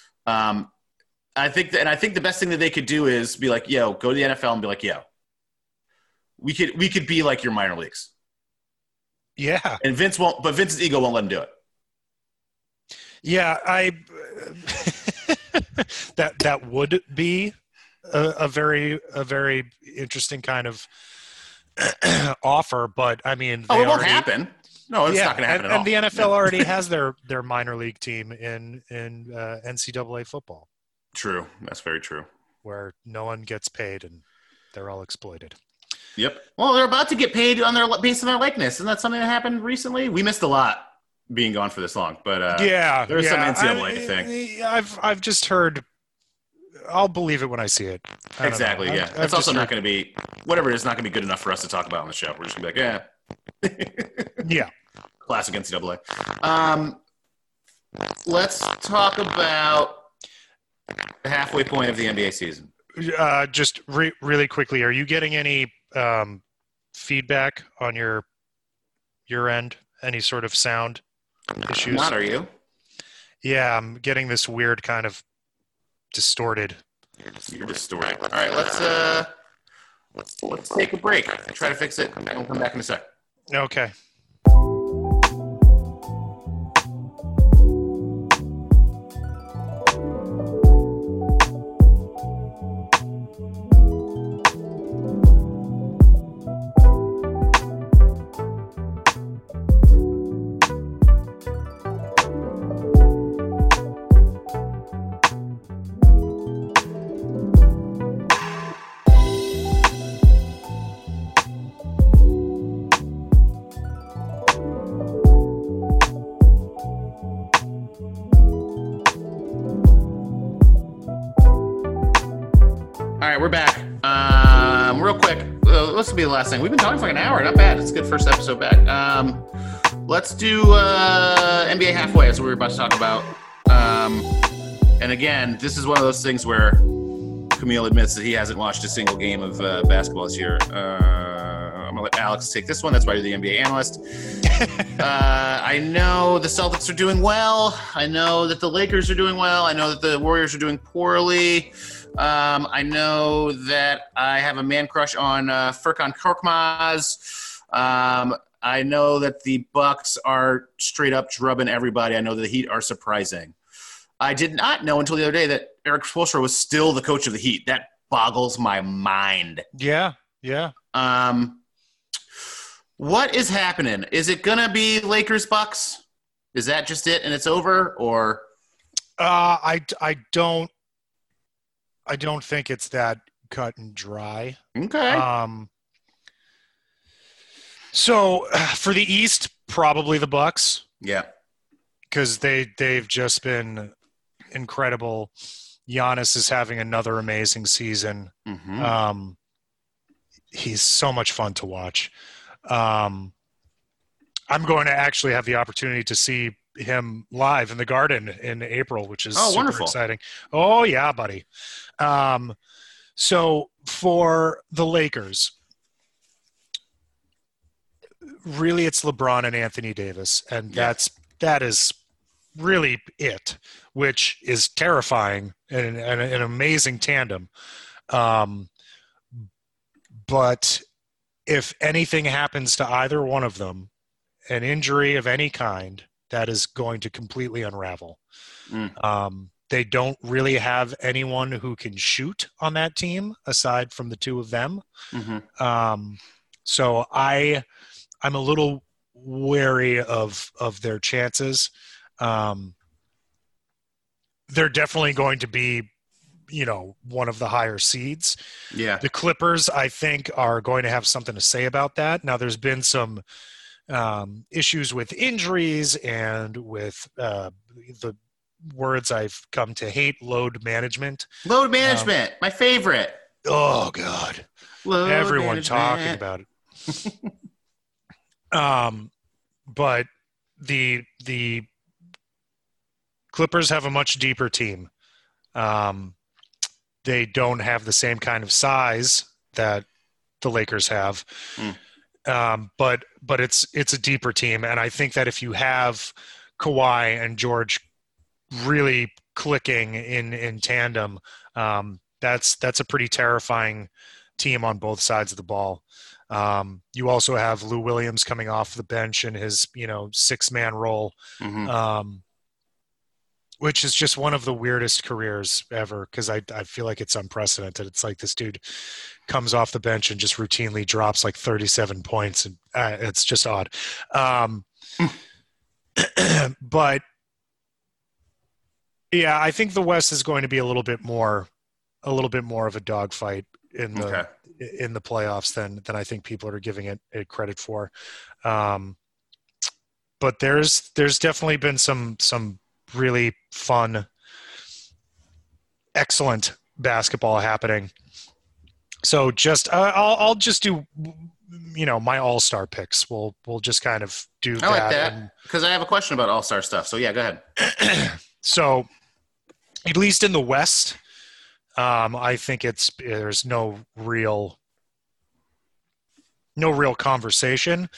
I think the best thing that they could do is be like, yo, go to the NFL and be like, yo, we could be like your minor leagues. Yeah. And Vince's ego won't let him do it. Yeah, that would be a very interesting kind of offer, but I mean, it won't happen. No, it's not going to happen at all. And the NFL already has their minor league team in NCAA football. True, that's very true. Where no one gets paid and they're all exploited. Yep. Well, they're about to get paid based on their likeness. Isn't that something that happened recently? We missed a lot being gone for this long, but there's some NCAA thing. I've just heard. I'll believe it when I see it. Exactly. Yeah. It's also not going to be whatever it is. Not going to be good enough for us to talk about on the show. We're just going to be like, yeah. Classic NCAA. Let's talk about the halfway point of the NBA season. Just really quickly, are you getting any feedback on your end? Any sort of sound issues? Not, are you? Yeah, I'm getting this weird kind of distorted. You're distorted. All right, let's take a break. Try to fix it, and we'll come back in a sec. Okay. All right, we're back. Real quick, this will be the last thing. We've been talking for like an hour. Not bad. It's a good first episode back. Let's do NBA halfway. That's what we were about to talk about. And again, this is one of those things where Camille admits that he hasn't watched a single game of basketball this year. I'm going to let Alex take this one. That's why you're the NBA analyst. I know the Celtics are doing well. I know that the Lakers are doing well. I know that the Warriors are doing poorly. I know that I have a man crush on Furkan Korkmaz. I know that the Bucks are straight up drubbing everybody. I know that the Heat are surprising. I did not know until the other day that Eric Spoelstra was still the coach of the Heat. That boggles my mind. Yeah. What is happening? Is it gonna be Lakers Bucks? Is that just it and it's over, or? I don't think it's that cut and dry. Okay. So for the East, probably the Bucks. Yeah. Because they've just been incredible. Giannis is having another amazing season. Mm-hmm. He's so much fun to watch. I'm going to actually have the opportunity to see him live in the Garden in April, which is super wonderful. Exciting. Oh yeah, buddy. So for the Lakers, really it's LeBron and Anthony Davis, and that is really it, which is terrifying and an amazing tandem. But if anything happens to either one of them, an injury of any kind, that is going to completely unravel. They don't really have anyone who can shoot on that team aside from the two of them. Mm-hmm. So I'm a little wary of their chances. They're definitely going to be, one of the higher seeds. Yeah. The Clippers, I think, are going to have something to say about that. Now, there's been some issues with injuries and with the words I've come to hate, load management. Load management, my favorite. Oh, God. Load Everyone management. talking about it. But the Clippers have a much deeper team. They don't have the same kind of size that the Lakers have. But it's a deeper team. And I think that if you have Kawhi and George really clicking in tandem, that's a pretty terrifying team on both sides of the ball. You also have Lou Williams coming off the bench in his, 6-man role, which is just one of the weirdest careers ever. Cause I feel like it's unprecedented. It's like this dude comes off the bench and just routinely drops like 37 points. And it's just odd. But yeah, I think the West is going to be a little bit more of a dogfight in the playoffs than I think people are giving it credit for. But there's definitely been some really fun, excellent basketball happening. So just I'll just do my all-star picks. We'll just kind of do that. I like that because I have a question about all-star stuff. So yeah, go ahead. So at least in the West, I think there's no real conversation.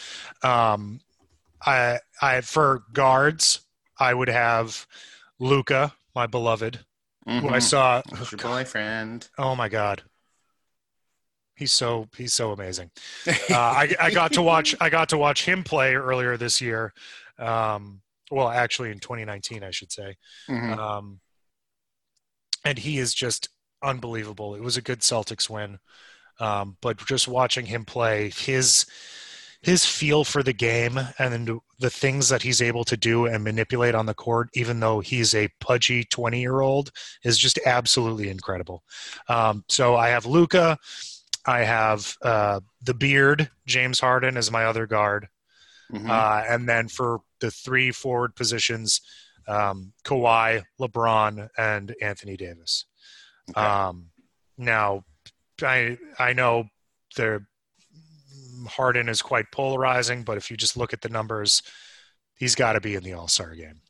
I for guards, I would have Luka, my beloved, who I saw. Your boyfriend. Oh my God, he's so amazing. I got to watch him play earlier this year. Well, actually, in 2019, I should say. And he is just unbelievable. It was a good Celtics win, but just watching him play, his feel for the game and the things that he's able to do and manipulate on the court, even though he's a pudgy 20-year-old, is just absolutely incredible. So I have Luka. I have the beard, James Harden, as my other guard. And then for the 3 forward positions, Kawhi, LeBron, and Anthony Davis. Okay. Now, I know Harden is quite polarizing, but if you just look at the numbers, he's got to be in the All-Star game,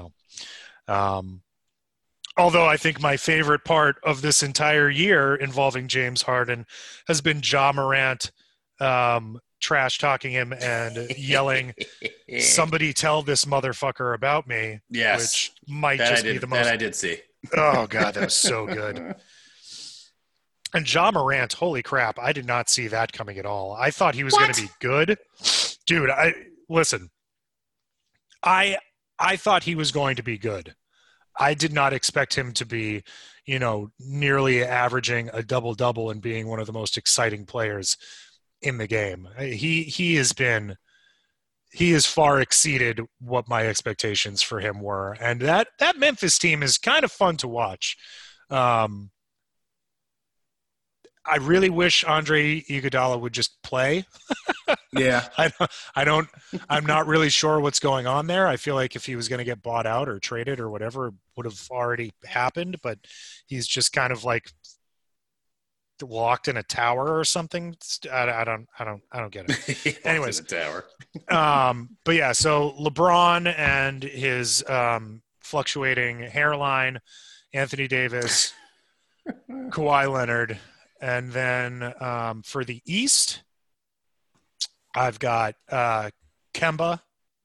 although I think my favorite part of this entire year involving James Harden has been Ja Morant trash talking him and yelling, "Somebody tell this motherfucker about me." Yes, which might just be the most. That I did see. Oh God, that was so good. And Ja Morant, holy crap, I did not see that coming at all. I thought he was going to be good. Dude, listen. I thought he was going to be good. I did not expect him to be, nearly averaging a double-double and being one of the most exciting players in the game. He has far exceeded what my expectations for him were. And that Memphis team is kind of fun to watch. I really wish Andre Iguodala would just play. Yeah. I'm not really sure what's going on there. I feel like if he was going to get bought out or traded or whatever, it would have already happened, but he's just kind of like locked in a tower or something. I don't get it. Anyways, in a tower. But yeah, so LeBron and his fluctuating hairline, Anthony Davis, Kawhi Leonard. And then for the East, I've got Kemba,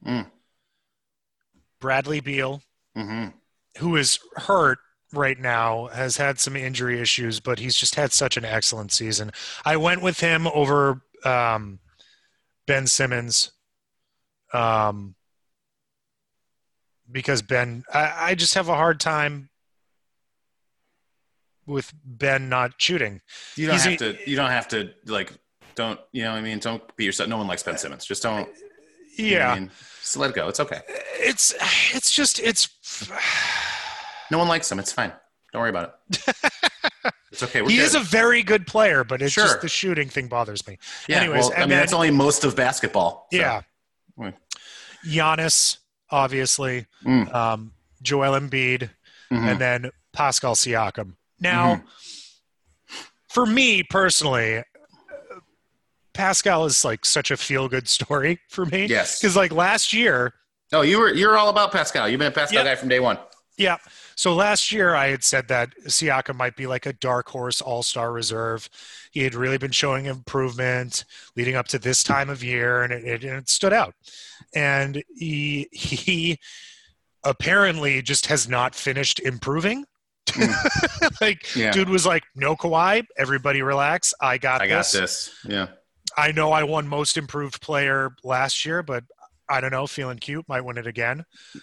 Bradley Beal, who is hurt right now, has had some injury issues, but he's just had such an excellent season. I went with him over Ben Simmons because Ben, I just have a hard time with Ben not shooting. You don't have to. You don't have to like. Don't you know what I mean? Don't be yourself. No one likes Ben Simmons. Just don't. Yeah. You know what I mean? Just let it go. It's okay. It's No one likes him. It's fine. Don't worry about it. It's okay. He is a very good player, but it's Sure. just the shooting thing bothers me. Yeah, Anyways, well, I mean, that's only most of basketball. So. Yeah. Giannis, obviously, Joel Embiid, and then Pascal Siakam. Now, for me personally, Pascal is like such a feel-good story for me. Yes. Because like last year. Oh, you're all about Pascal. You've been a Pascal guy from day one. Yeah. So last year I had said that Siakam might be like a dark horse all-star reserve. He had really been showing improvement leading up to this time of year, and it stood out. And he apparently just has not finished improving. Dude was like, no Kawhi, everybody relax. I got this. Yeah. I know I won most improved player last year, but I don't know, feeling cute, might win it again.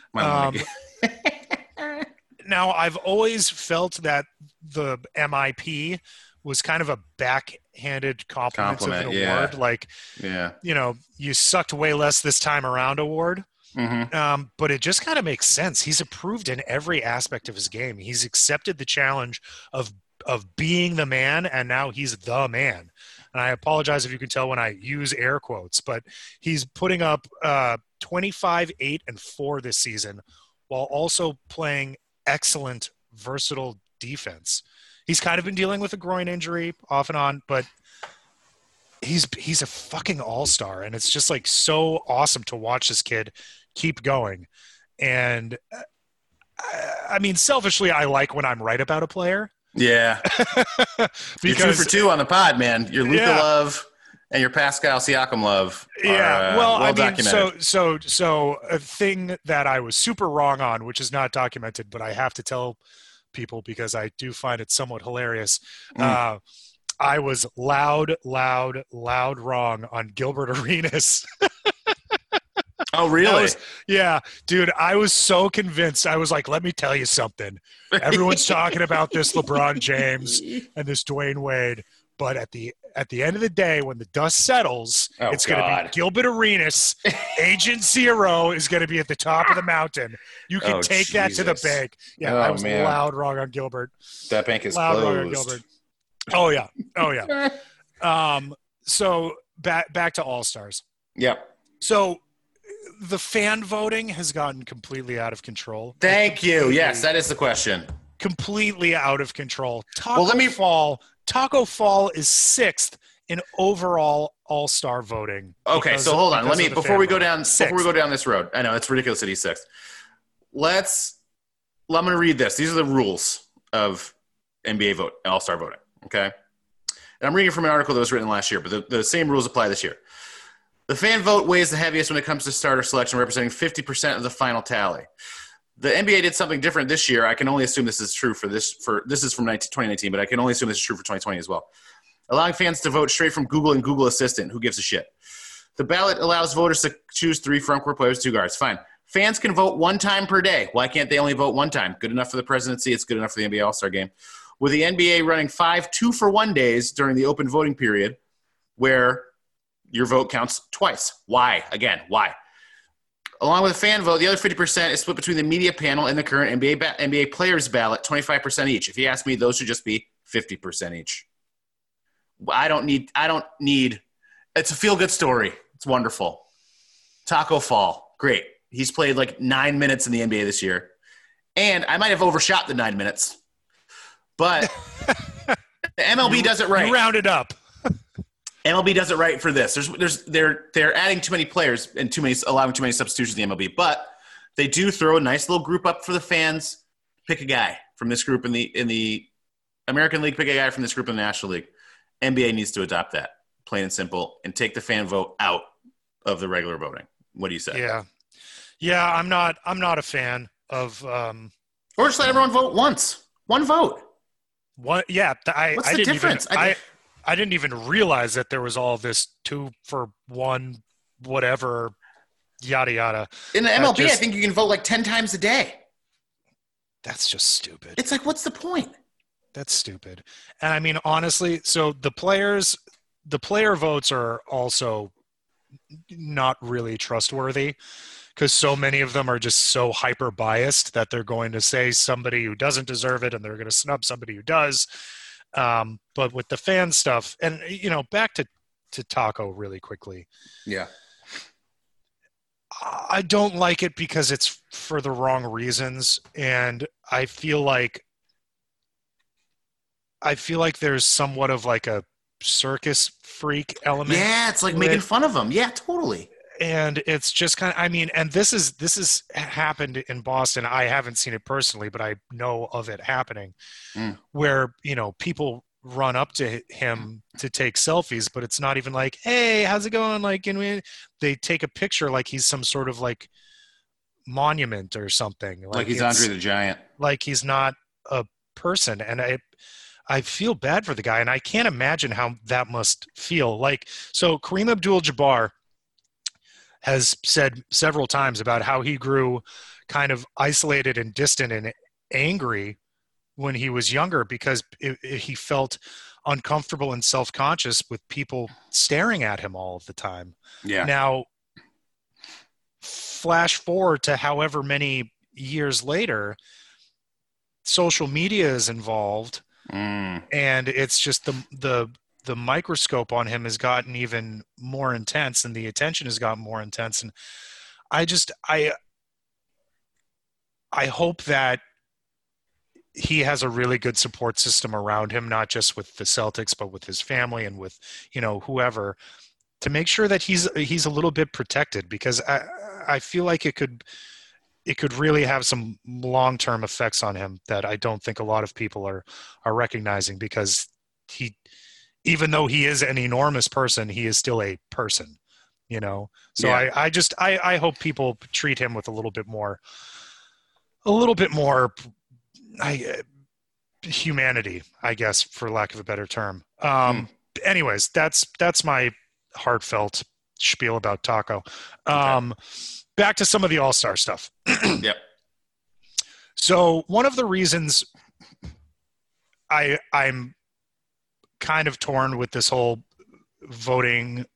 Now, I've always felt that the MIP was kind of a backhanded compliment of an award. Like, you sucked way less this time around award. But it just kind of makes sense. He's improved in every aspect of his game. He's accepted the challenge of being the man, and now he's the man. And I apologize if you can tell when I use air quotes, but he's putting up 25, 8, and 4 this season while also playing excellent, versatile defense. He's kind of been dealing with a groin injury off and on, but he's a fucking all-star, and it's just like so awesome to watch this kid keep going. And I mean, selfishly, I like when I'm right about a player. Yeah. You're 2 for 2 on the pod, man. Your Luka love and your Pascal Siakam love are, well documented. So a thing that I was super wrong on, which is not documented, but I have to tell people because I do find it somewhat hilarious. I was loud wrong on Gilbert Arenas. Oh, really? Dude, I was so convinced. I was like, let me tell you something. Everyone's talking about this LeBron James and this Dwayne Wade, but at the end of the day, when the dust settles, it's going to be Gilbert Arenas. Agent Zero is going to be at the top of the mountain. You can take that to the bank. Yeah, I was loud wrong on Gilbert. That bank is loud closed. Wrong on Gilbert. Oh yeah. So back to All-Stars. Yep. So the fan voting has gotten completely out of control. Thank you. Yes, that is the question. Completely out of control. Taco Fall is 6th in overall All-Star voting. Okay, so hold on. Before we go down this road. I know it's ridiculous that he's 6th. I'm going to read this. These are the rules of NBA vote, All-Star voting. Okay. And I'm reading from an article that was written last year, but the same rules apply this year. The fan vote weighs the heaviest when it comes to starter selection, representing 50% of the final tally. The NBA did something different this year. I can only assume this is true this is from 2019, but I can only assume this is true for 2020 as well. Allowing fans to vote straight from Google and Google Assistant. Who gives a shit? The ballot allows voters to choose 3 frontcourt players, 2 guards. Fine. Fans can vote 1 time per day. Why can't they only vote 1 time? Good enough for the presidency. It's good enough for the NBA All-Star game. With the NBA running 5 2-for-1 days during the open voting period, where your vote counts twice. Why? Again, why? Along with the fan vote, the other 50% is split between the media panel and the current NBA players ballot, 25% each. If you ask me, those should just be 50% each. I don't need, it's a feel-good story. It's wonderful. Taco Fall, great. He's played like 9 minutes in the NBA this year. And I might have overshot the 9 minutes, but the MLB does it right. You round it up. MLB does it right for this. They're adding too many players and allowing too many substitutions in the MLB, but they do throw a nice little group up for the fans. Pick a guy from this group in the American League. Pick a guy from this group in the National League. NBA needs to adopt that, plain and simple, and take the fan vote out of the regular voting. What do you say? Yeah. I'm not a fan of. Or just let everyone vote once. One vote. What? Yeah. What's the difference? I didn't even realize that there was all this 2-for-1, whatever, yada yada. In the MLB, I think you can vote like 10 times a day. That's just stupid. It's like, what's the point? That's stupid. And I mean, honestly, so the player votes are also not really trustworthy because so many of them are just so hyper biased that they're going to say somebody who doesn't deserve it and they're going to snub somebody who does. But with the fan stuff, and back to Taco really quickly. Yeah. I don't like it because it's for the wrong reasons, and I feel like there's somewhat of like a circus freak element. Yeah, it's like making fun of him. Yeah, totally. And it's just kind of, I mean, and this is happened in Boston. I haven't seen it personally, but I know of it happening where, people run up to him to take selfies, but it's not even like, hey, how's it going? Like, they take a picture like he's some sort of like monument or something. Like he's Andre the Giant. Like he's not a person. And I feel bad for the guy, and I can't imagine how that must feel. Like, so Kareem Abdul-Jabbar has said several times about how he grew kind of isolated and distant and angry when he was younger because he felt uncomfortable and self-conscious with people staring at him all of the time. Yeah. Now, flash forward to however many years later, social media is involved, and it's just the microscope on him has gotten even more intense, and the attention has gotten more intense. And I hope that he has a really good support system around him, not just with the Celtics, but with his family and with, whoever, to make sure that he's a little bit protected, because I feel like it could really have some long-term effects on him that I don't think a lot of people are recognizing, because even though he is an enormous person, he is still a person, So yeah. I hope people treat him with a little bit more humanity, I guess, for lack of a better term. Anyways, that's my heartfelt spiel about Taco. Back to some of the All-Star stuff. Yep. So one of the reasons I'm kind of torn with this whole voting,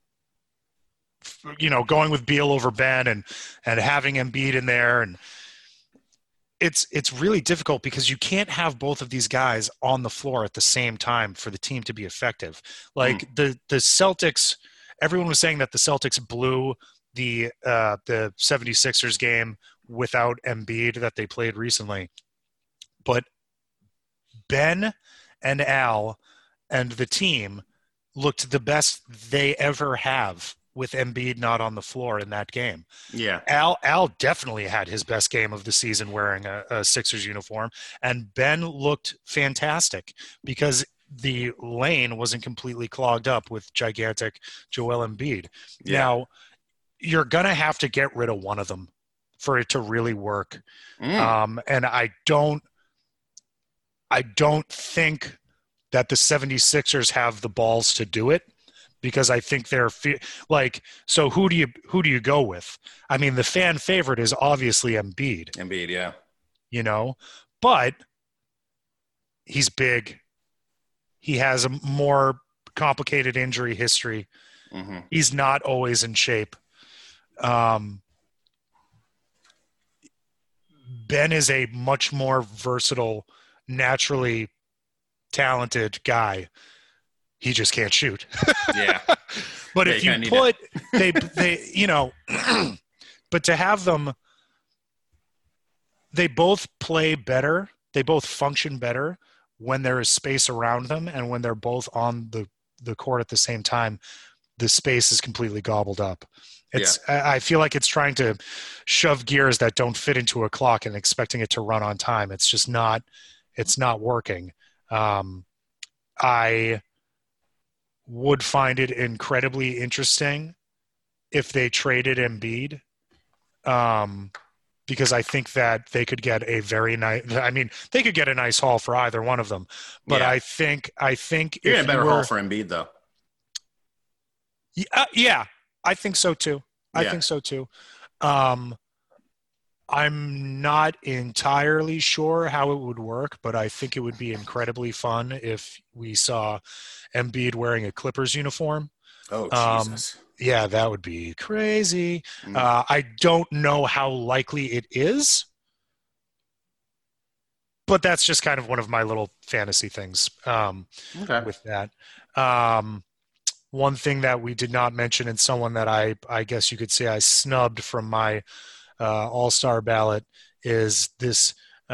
going with Beal over Ben and having Embiid in there, and it's really difficult because you can't have both of these guys on the floor at the same time for the team to be effective. Like the Celtics, everyone was saying that the Celtics blew the 76ers game without Embiid that they played recently. But Ben and Al and the team looked the best they ever have with Embiid not on the floor in that game. Yeah. Al definitely had his best game of the season wearing a Sixers uniform, and Ben looked fantastic because the lane wasn't completely clogged up with gigantic Joel Embiid. Yeah. Now, you're going to have to get rid of one of them for it to really work. And I don't think that the 76ers have the balls to do it, because I think they're so who do you go with? I mean, the fan favorite is obviously Embiid. Embiid, yeah. But he's big. He has a more complicated injury history. He's not always in shape. Ben is a much more versatile, naturally talented guy. He just can't shoot. Yeah. But if you put they but to have them, they both play better. They both function better when there is space around them, and when they're I on the court at the same time, the space is completely gobbled up. I feel like it's trying to shove gears that don't fit into a clock and expecting it to run on time. It's just not working. I would find it incredibly interesting if they traded Embiid, because I think that they could get a very nice. I mean, they could get a nice haul for either one of them. But yeah. I think you're getting a better haul for Embiid, though. Yeah, I think so too. I think so too. I'm not entirely sure how it would work, but I think it would be incredibly fun if we saw Embiid wearing a Clippers uniform. Oh, Jesus. Yeah, that would be crazy. I don't know how likely it is, but that's just kind of one of my little fantasy things with that. One thing that we did not mention, and someone that I guess you could say I snubbed from my all-star ballot, is this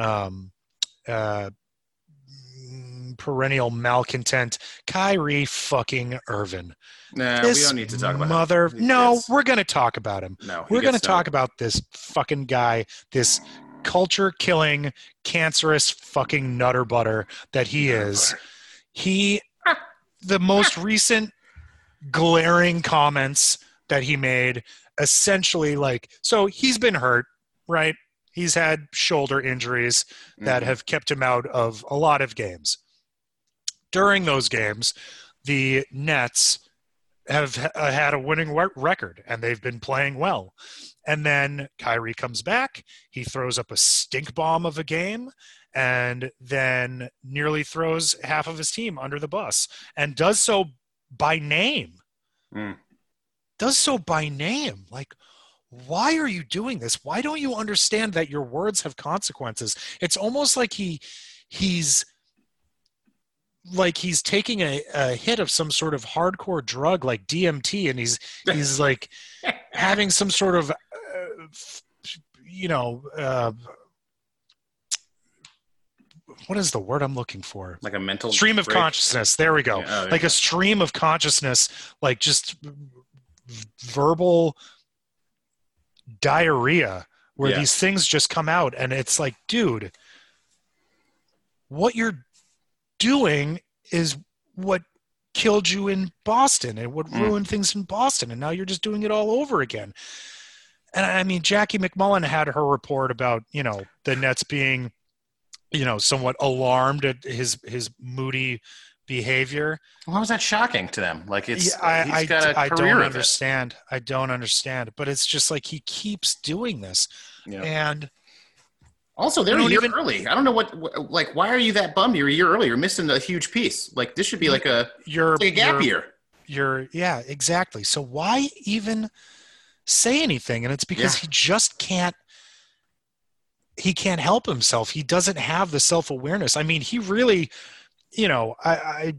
perennial malcontent Kyrie fucking Irvin. Nah, This we don't need to talk about him. No, we're going to talk about him. No, we're going to talk about this fucking guy, this culture-killing, cancerous fucking nutter butter that he is. The most recent glaring comments that he made, essentially, like, so he's been hurt, right? He's had shoulder injuries that have kept him out of a lot of games. During those games, the Nets have had a winning record, and they've been playing well. And then Kyrie comes back, he throws up a stink bomb of a game, and then nearly throws half of his team under the bus, and does so by name. Does so by name. Like, why are you doing this? Why don't you understand that your words have consequences? It's almost like he's taking a hit of some sort of hardcore drug like DMT, and he's like having some sort of what is the word I'm looking for? Like a mental stream of break? Consciousness. There we go. Yeah, Like a stream of consciousness, like just verbal diarrhea where these things just come out, and it's like, dude, what you're doing is what killed you in Boston and what ruined things in Boston, and now you're just doing it all over again. And I mean, Jackie McMullen had her report about, the Nets being, somewhat alarmed at his moody behavior. Why was that shocking to them? Like, it's I career don't understand. I don't understand. But it's just like he keeps doing this. Yeah. And also, they're a year early. I don't know like, why are you that bummed? You're a year early. You're missing a huge piece. Like, this should be like a gap year. Yeah, exactly. So why even say anything? And it's because he just can't help himself. He doesn't have the self-awareness. I mean, he really, I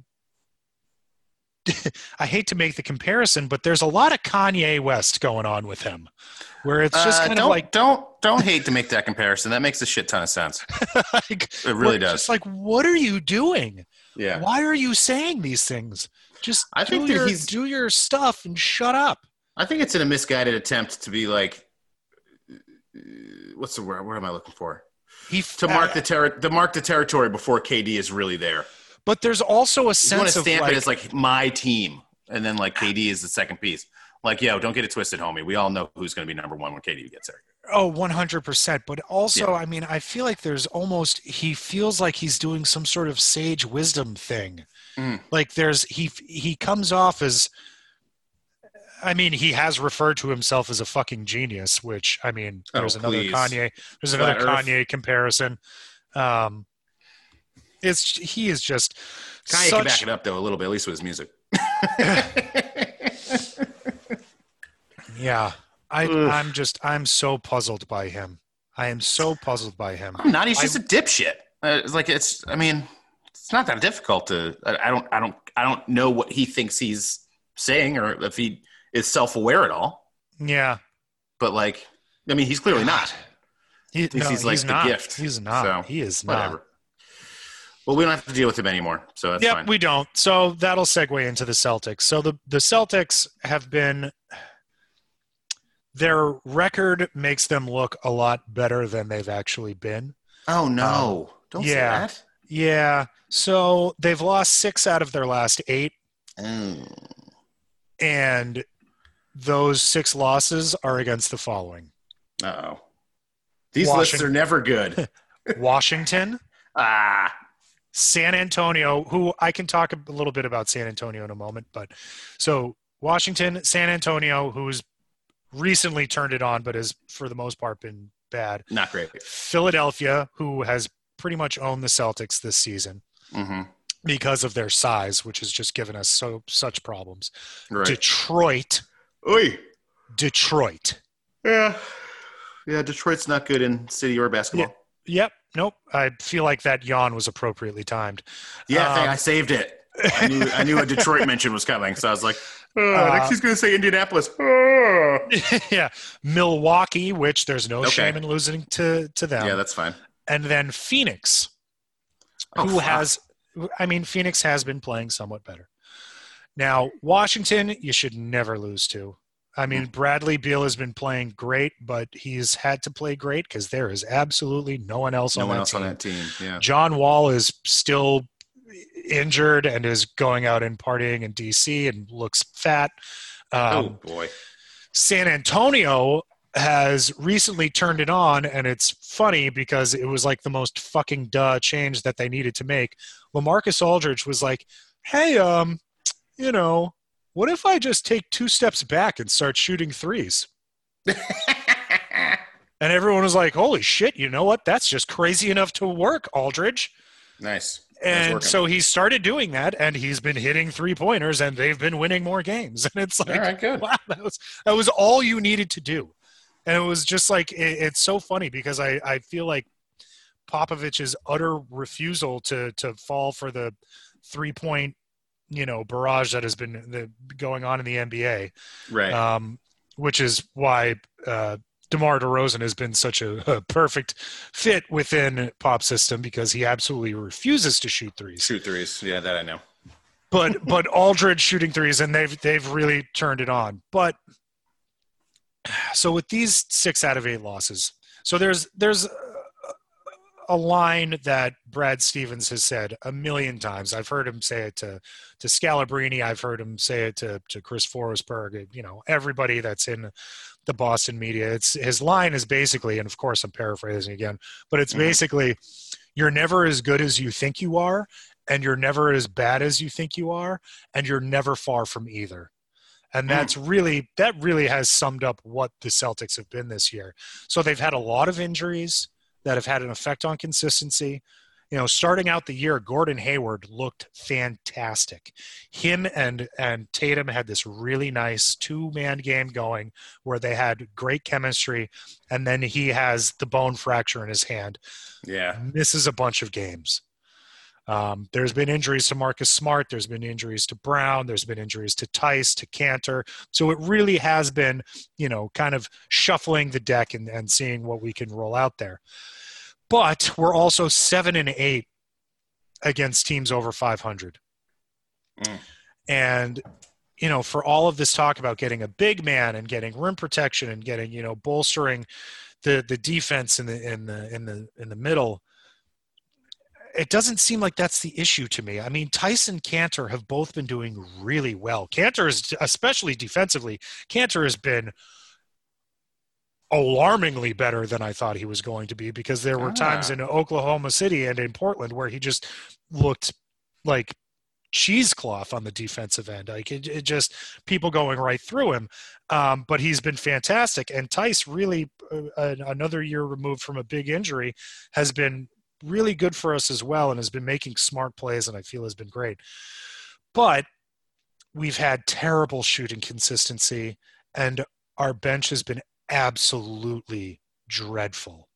hate to make the comparison, but there's a lot of Kanye West going on with him, where it's just kind of like, don't hate to make that comparison. That makes a shit ton of sense. Like, it really does. Just like, what are you doing? Yeah. Why are you saying these things? Just do your stuff and shut up. I think it's in a misguided attempt to be like, what's the word? What am I looking for? Mark the territory before KD is really there. But there's also a sense you want to stamp of it as like my team, and then like KD is the second piece. Like, don't get it twisted, homie. We all know who's going to be number one when KD gets there. Oh, 100%. But also, I mean, I feel like he feels like he's doing some sort of sage wisdom thing. Like he comes off as, I mean, he has referred to himself as a fucking genius, which, I mean, there's another Kanye comparison. He is just Kanye can back it up though a little bit, at least with his music. Yeah. I'm so puzzled by him. I am so puzzled by him. I'm not. He's just a dipshit. It's not that difficult to. I don't know what he thinks he's saying, or if he is self-aware at all. Yeah, but like, I mean, he's clearly not. He's the gift. He's not. So, he is not. Whatever. Well, we don't have to deal with him anymore, so that's fine. We don't. So that'll segue into the Celtics. So the Celtics have been. Their record makes them look a lot better than they've actually been. Oh, no. Don't say that. Yeah. So they've lost 6 out of their last 8. And those 6 losses are against the following. Uh-oh. These lists are never good. Washington. San Antonio, who I can talk a little bit about San Antonio in a moment. But so Washington, San Antonio, who's recently turned it on, but has for the most part been bad. Not great. Philadelphia, who has pretty much owned the Celtics this season because of their size, which has just given us such problems. Right. Detroit. Oy. Detroit. Yeah. Yeah, Detroit's not good in city or basketball. Yep. Nope. I feel like that yawn was appropriately timed. Yeah, I saved it. I knew a Detroit mention was coming, so I was like, next he's going to say Indianapolis. Yeah. Milwaukee, which there's no shame in losing to them. Yeah, that's fine. And then Phoenix, Phoenix has been playing somewhat better. Now, Washington, you should never lose to. I mean, Bradley Beal has been playing great, but he's had to play great because there is absolutely no one else on that team. Yeah. John Wall is still injured and is going out and partying in D.C. and looks fat. Oh, boy. San Antonio has recently turned it on, and it's funny because it was like the most fucking change that they needed to make. LaMarcus Aldridge was like, hey, what if I just take 2 steps back and start shooting threes? And everyone was like, holy shit, you know what? That's just crazy enough to work, Aldridge. Nice. And so he started doing that, and he's been hitting 3-pointers, and they've been winning more games. And it's like, all right, good. Wow, that was all you needed to do. And it was just like, it's so funny because I feel like Popovich's utter refusal to fall for the 3-point, barrage that has been going on in the NBA. Right. Which is why DeMar DeRozan has been such a perfect fit within Pop's system because he absolutely refuses to shoot threes. Yeah, that I know. But Aldridge shooting threes, and they've really turned it on. But so with these 6 out of 8 losses, so there's a line that Brad Stevens has said a million times. I've heard him say it to Scalabrine. I've heard him say it to Chris Forsberg. Everybody that's in the Boston media. His line is basically, and of course I'm paraphrasing again, but it's basically, you're never as good as you think you are, and you're never as bad as you think you are, and you're never far from either. And that really has summed up what the Celtics have been this year. So they've had a lot of injuries that have had an effect on consistency. Starting out the year, Gordon Hayward looked fantastic. Him and Tatum had this really nice 2-man game going where they had great chemistry, and then he has the bone fracture in his hand. Yeah. Misses a bunch of games. There's been injuries to Marcus Smart. There's been injuries to Brown. There's been injuries to Tice, to Cantor. So it really has been, kind of shuffling the deck and seeing what we can roll out there. But we're also 7-8 against teams over 500. And, for all of this talk about getting a big man and getting rim protection and getting, bolstering the defense in the middle, it doesn't seem like that's the issue to me. I mean, Tyson Cantor have both been doing really well. Cantor is, especially defensively, Cantor has been alarmingly better than I thought he was going to be, because there were times in Oklahoma City and in Portland where he just looked like cheesecloth on the defensive end. Like it just people going right through him. But he's been fantastic. And Tice really, another year removed from a big injury, has been really good for us as well, and has been making smart plays, and I feel has been great. But we've had terrible shooting consistency, and our bench has been absolutely dreadful.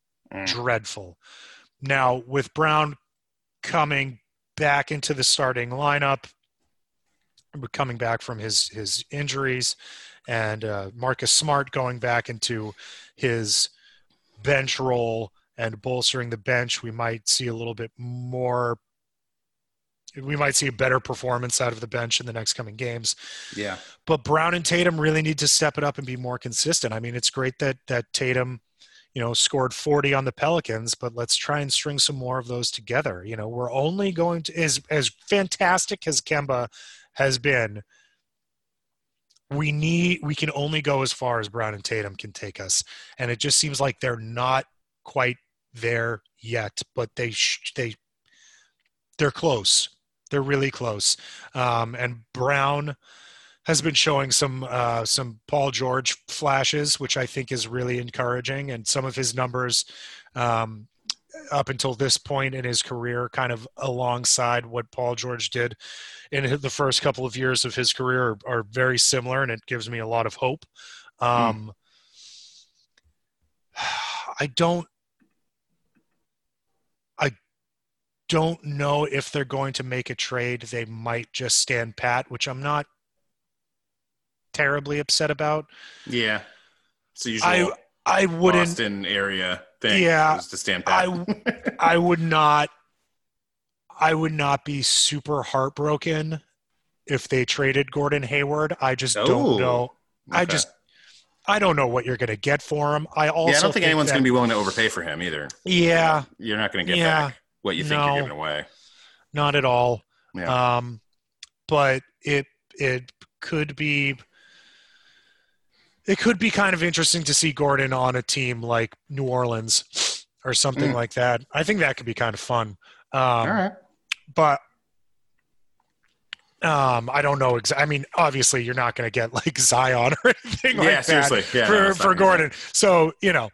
Now, with Brown coming back into the starting lineup, coming back from his injuries, and Marcus Smart going back into his bench role and bolstering the bench, we might see a little bit more. We might see a better performance out of the bench in the next coming games. Yeah. But Brown and Tatum really need to step it up and be more consistent. I mean, it's great that Tatum, scored 40 on the Pelicans, but let's try and string some more of those together. We're only going to, as fantastic as Kemba has been, we can only go as far as Brown and Tatum can take us. And it just seems like they're not quite there yet, but they're close. They're really close. And Brown has been showing some Paul George flashes, which I think is really encouraging. And some of his numbers up until this point in his career, kind of alongside what Paul George did in the first couple of years of his career, are very similar, and it gives me a lot of hope. I don't know if they're going to make a trade. They might just stand pat, which I'm not terribly upset about. Yeah. It's the usual I wouldn't, Boston area thing. Yeah. Is to stand pat. I would not be super heartbroken if they traded Gordon Hayward. I just don't know. Okay. I don't know what you're going to get for him. I don't think anyone's going to be willing to overpay for him either. Yeah. You're not going to get back what you think you're giving away. Not at all. Yeah. But it could be kind of interesting to see Gordon on a team like New Orleans or something like that. I think that could be kind of fun. All right. But I don't know. I mean, obviously, you're not going to get like Zion or anything like seriously. that for Gordon. So,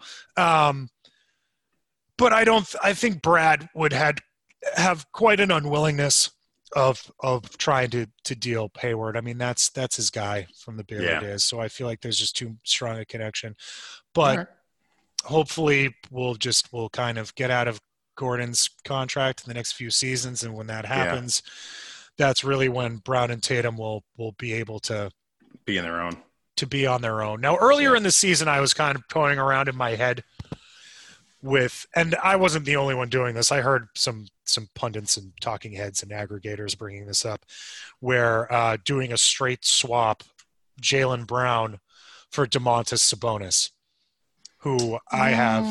but I think Brad would have quite an unwillingness of trying to deal Hayward. I mean, that's his guy from the Baylor days. So I feel like there's just too strong a connection. But hopefully we'll kind of get out of Gordon's contract in the next few seasons, and when that happens, that's really when Brown and Tatum will be able to be in their own. To be on their own. Now, earlier in the season, I was kind of toying around in my head and I wasn't the only one doing this. I heard some pundits and talking heads and aggregators bringing this up, where doing a straight swap, Jaylen Brown for Domantas Sabonis, who I have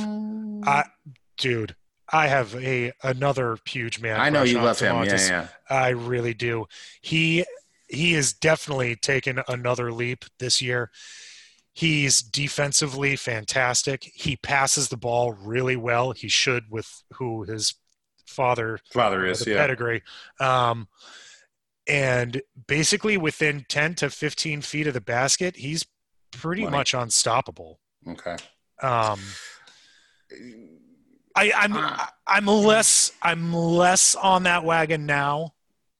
another huge man. I know you love him. Domantas. Yeah. I really do. He has definitely taken another leap this year. He's defensively fantastic. He passes the ball really well. He should, with who his father is, the pedigree. And basically within 10 to 15 feet of the basket, he's pretty much unstoppable. Okay. I'm less on that wagon now,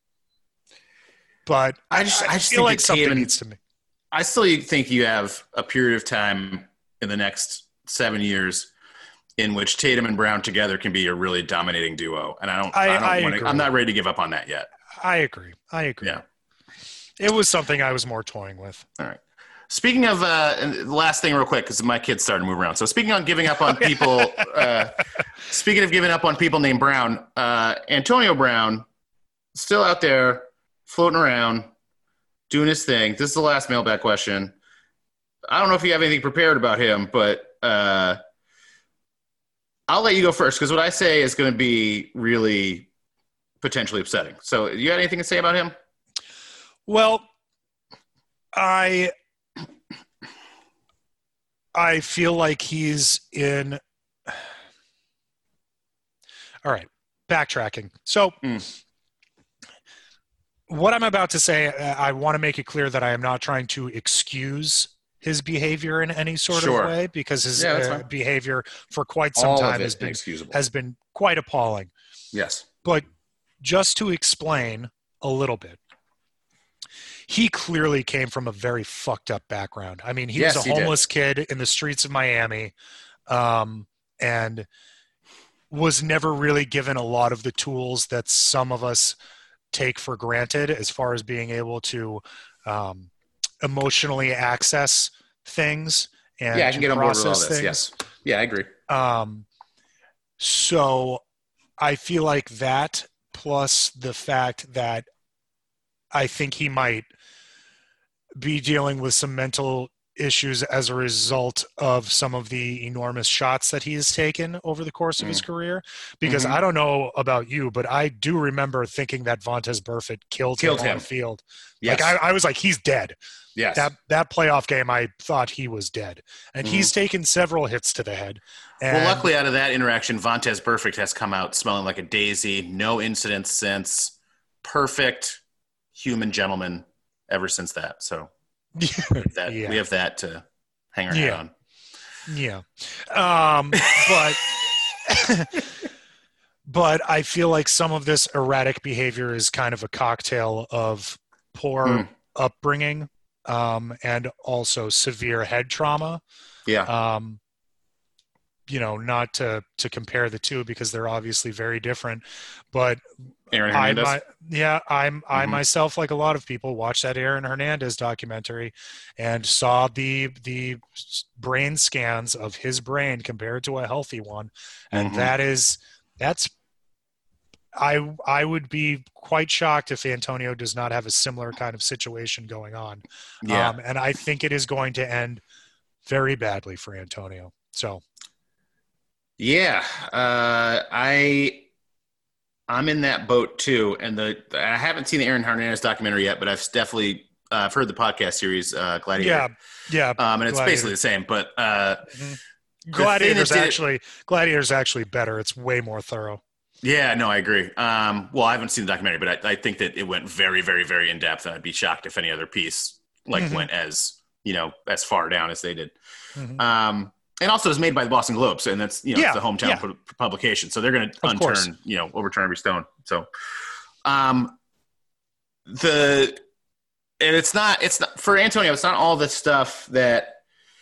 but I feel like something needs to. I still think you have a period of time in the next 7 years in which Tatum and Brown together can be a really dominating duo, and I'm not ready to give up on that yet. I agree. Yeah, it was something I was more toying with. All right. Speaking of last thing real quick, because my kids started to move around. So speaking of giving up on people, named Brown, Antonio Brown, still out there floating around, doing his thing. This is the last mailbag question. I don't know if you have anything prepared about him, but I'll let you go first, because what I say is going to be really potentially upsetting. So you got anything to say about him? Well, I feel like he's in. All right, backtracking. So what I'm about to say, I want to make it clear that I am not trying to excuse his behavior in any sort of way, because his behavior for quite some time has been quite appalling. Yes. But just to explain a little bit, he clearly came from a very fucked up background. I mean, he was a homeless kid in the streets of Miami, and was never really given a lot of the tools that some of us take for granted, as far as being able to emotionally access things and I can get on board with all this. Things. Yes. Yeah, I agree. So I feel like that, plus the fact that I think he might be dealing with some mental issues as a result of some of the enormous shots that he has taken over the course of his career. Because I don't know about you, but I do remember thinking that Vontaze Burfict killed him on the field. Yes. Like I was like, he's dead. Yes. That playoff game, I thought he was dead. And he's taken several hits to the head. And well, luckily out of that interaction, Vontaze Burfict has come out smelling like a daisy. No incidents since. Perfect human gentleman. ever since that. So Yeah. we have that to hang our hat on. Yeah. But I feel like some of this erratic behavior is kind of a cocktail of poor upbringing, and also severe head trauma. Yeah. Not to compare the two because they're obviously very different, but Aaron Hernandez. I myself, like a lot of people, watched that Aaron Hernandez documentary and saw the brain scans of his brain compared to a healthy one, and I would be quite shocked if Antonio does not have a similar kind of situation going on. Yeah. And I think it is going to end very badly for Antonio. So. Yeah, I'm in that boat too, and I haven't seen the Aaron Hernandez documentary yet, but I've definitely I've heard the podcast series Gladiator. Yeah, and it's Gladiator. basically the same, but Gladiator's actually better. It's way more thorough. Yeah, no, I agree. Well, I haven't seen the documentary, but I think that it went very, very, very in depth, and I'd be shocked if any other piece went as as far down as they did. And also is made by the Boston Globe, so, and that's it's the hometown publication, so they're going to overturn every stone. So, and it's not for Antonio. It's not all the stuff that.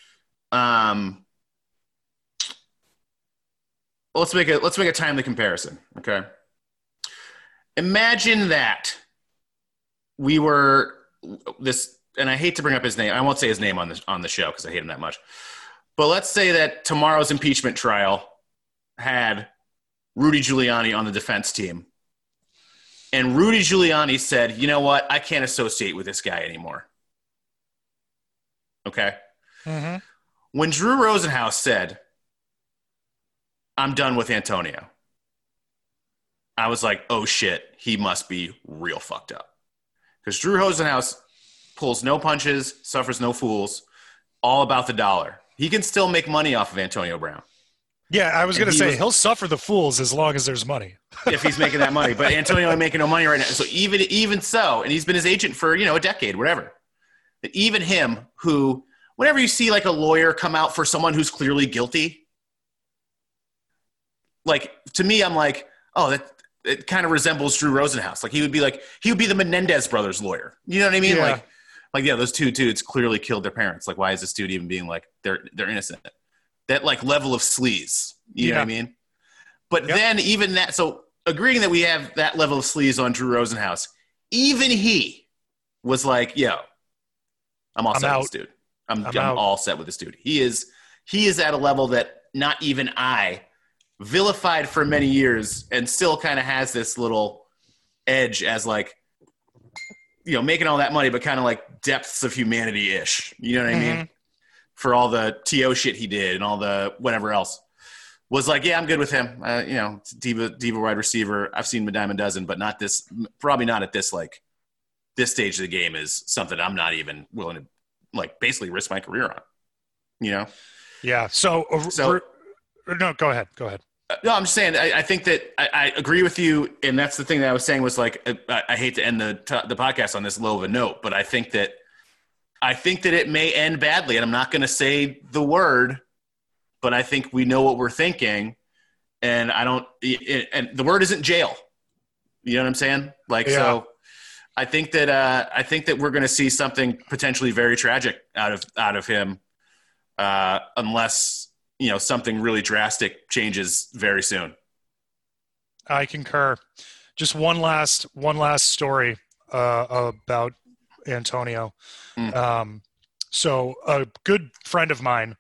Let's make a timely comparison. Okay, imagine that we were this, and I hate to bring up his name. I won't say his name on the show because I hate him that much. But let's say that tomorrow's impeachment trial had Rudy Giuliani on the defense team. And Rudy Giuliani said, you know what? I can't associate with this guy anymore. Okay? When Drew Rosenhaus said, I'm done with Antonio, I was like, oh shit, he must be real fucked up. Because Drew Rosenhaus pulls no punches, suffers no fools, all about the dollar. He can still make money off of Antonio Brown. Yeah, I was going to say he'll suffer the fools as long as there's money. If he's making that money. But Antonio ain't making no money right now. So even so, and he's been his agent for, a decade, whatever. But even him, who, whenever you see like a lawyer come out for someone who's clearly guilty, like to me, I'm like, oh, that it kind of resembles Drew Rosenhaus. Like he would be the Menendez brothers lawyer. You know what I mean? Yeah. Like, those two dudes clearly killed their parents. Like, why is this dude even being like, they're innocent? That, like, level of sleaze. You know what I mean? But then even that – so agreeing that we have that level of sleaze on Drew Rosenhaus, even he was like, yo, I'm all set with this dude. I'm all set with this dude. He is at a level that not even I, vilified for many years and still kind of has this little edge as, like, making all that money, but kind of like depths of humanity-ish. You know what I mean? For all the TO shit he did and all the whatever else. Was like, yeah, I'm good with him. Diva wide receiver. I've seen him a dime a dozen, but not this. Probably not at this stage of the game is something I'm not even willing to basically risk my career on. Yeah. So no, go ahead. No, I'm just saying. I think that I agree with you, and that's the thing that I was saying was like I hate to end the podcast on this low of a note, but I think that it may end badly, and I'm not going to say the word, but I think we know what we're thinking, and and the word isn't jail. You know what I'm saying? So I think that we're going to see something potentially very tragic out of him, unless something really drastic changes very soon. I concur. Just one last story about Antonio. So a good friend of mine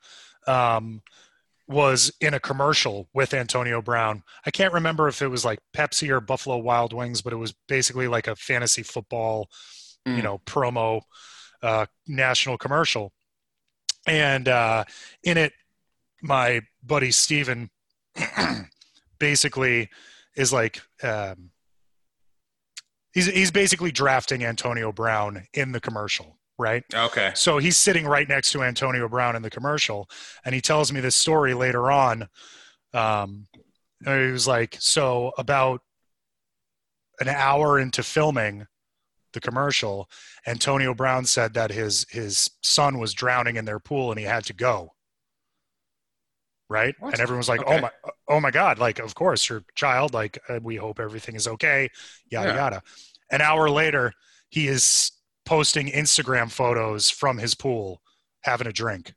was in a commercial with Antonio Brown. I can't remember if it was like Pepsi or Buffalo Wild Wings, but it was basically like a fantasy football, promo national commercial. And in it, my buddy Steven basically is like he's basically drafting Antonio Brown in the commercial, right? Okay. So he's sitting right next to Antonio Brown in the commercial, and he tells me this story later on. He was like, so about an hour into filming, the commercial. Antonio Brown said that his son was drowning in their pool and he had to go. Right. What? And everyone was like, okay. oh my God, like, of course, your child, like, we hope everything is okay, yada, yada. An hour later, he is posting Instagram photos from his pool, having a drink.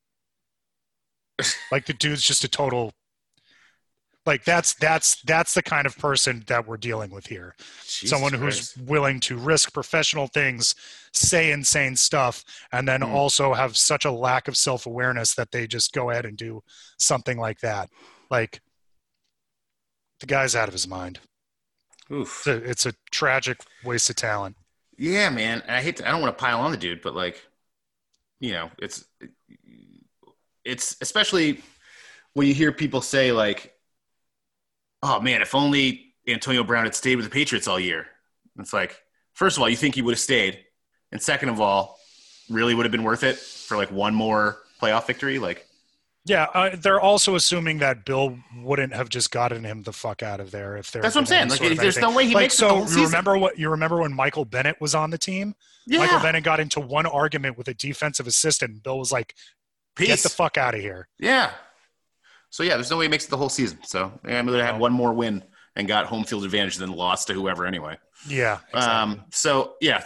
Like, the dude's just a total, like, that's the kind of person that we're dealing with here. Jesus Someone Christ. Who's willing to risk professional things, say insane stuff, and then also have such a lack of self-awareness that they just go ahead and do something like that. Like, the guy's out of his mind. Oof. It's a tragic waste of talent. Yeah, man. I don't want to pile on the dude, but, like, you know, it's especially when you hear people say, like, oh man, if only Antonio Brown had stayed with the Patriots all year. It's like, first of all, you think he would have stayed, and second of all, really would have been worth it for like one more playoff victory. Like, yeah, they're also assuming that Bill wouldn't have just gotten him the fuck out of there if there. That's what I'm saying. Like, there's no way he makes the whole season. You remember when Michael Bennett was on the team? Yeah. Michael Bennett got into one argument with a defensive assistant. Bill was like, "Peace. Get the fuck out of here." Yeah. So, yeah, there's no way he makes it the whole season. So, I would have had one more win and got home field advantage than lost to whoever anyway. Yeah. Exactly. So, yeah,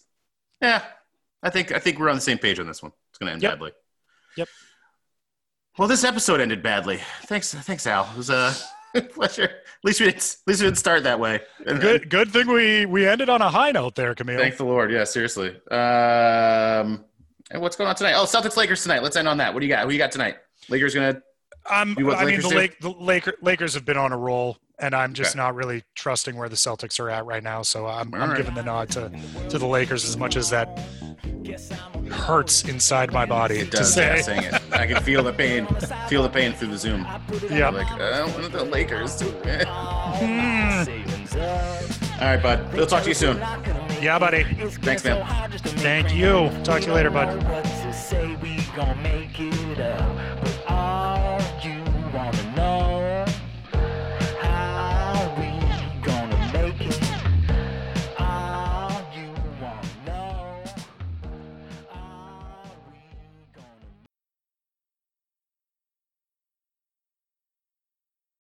I think we're on the same page on this one. It's going to end badly. Yep. Well, this episode ended badly. Thanks, Al. It was a pleasure. At least we didn't start that way. Good thing we ended on a high note there, Camille. Thank the Lord. Yeah, seriously. And what's going on tonight? Oh, Celtics-Lakers tonight. Let's end on that. What do you got? Who you got tonight? Lakers going to the Lakers have been on a roll, and I'm just not really trusting where the Celtics are at right now. So I'm giving the nod to the Lakers as much as that hurts inside my body. It does. Saying it. I can feel the pain. Feel the pain through the Zoom. Yeah. Like, I don't want the Lakers to win. All right, bud. We'll talk to you soon. Yeah, buddy. Thanks, man. Thank you. Talk to you later, bud.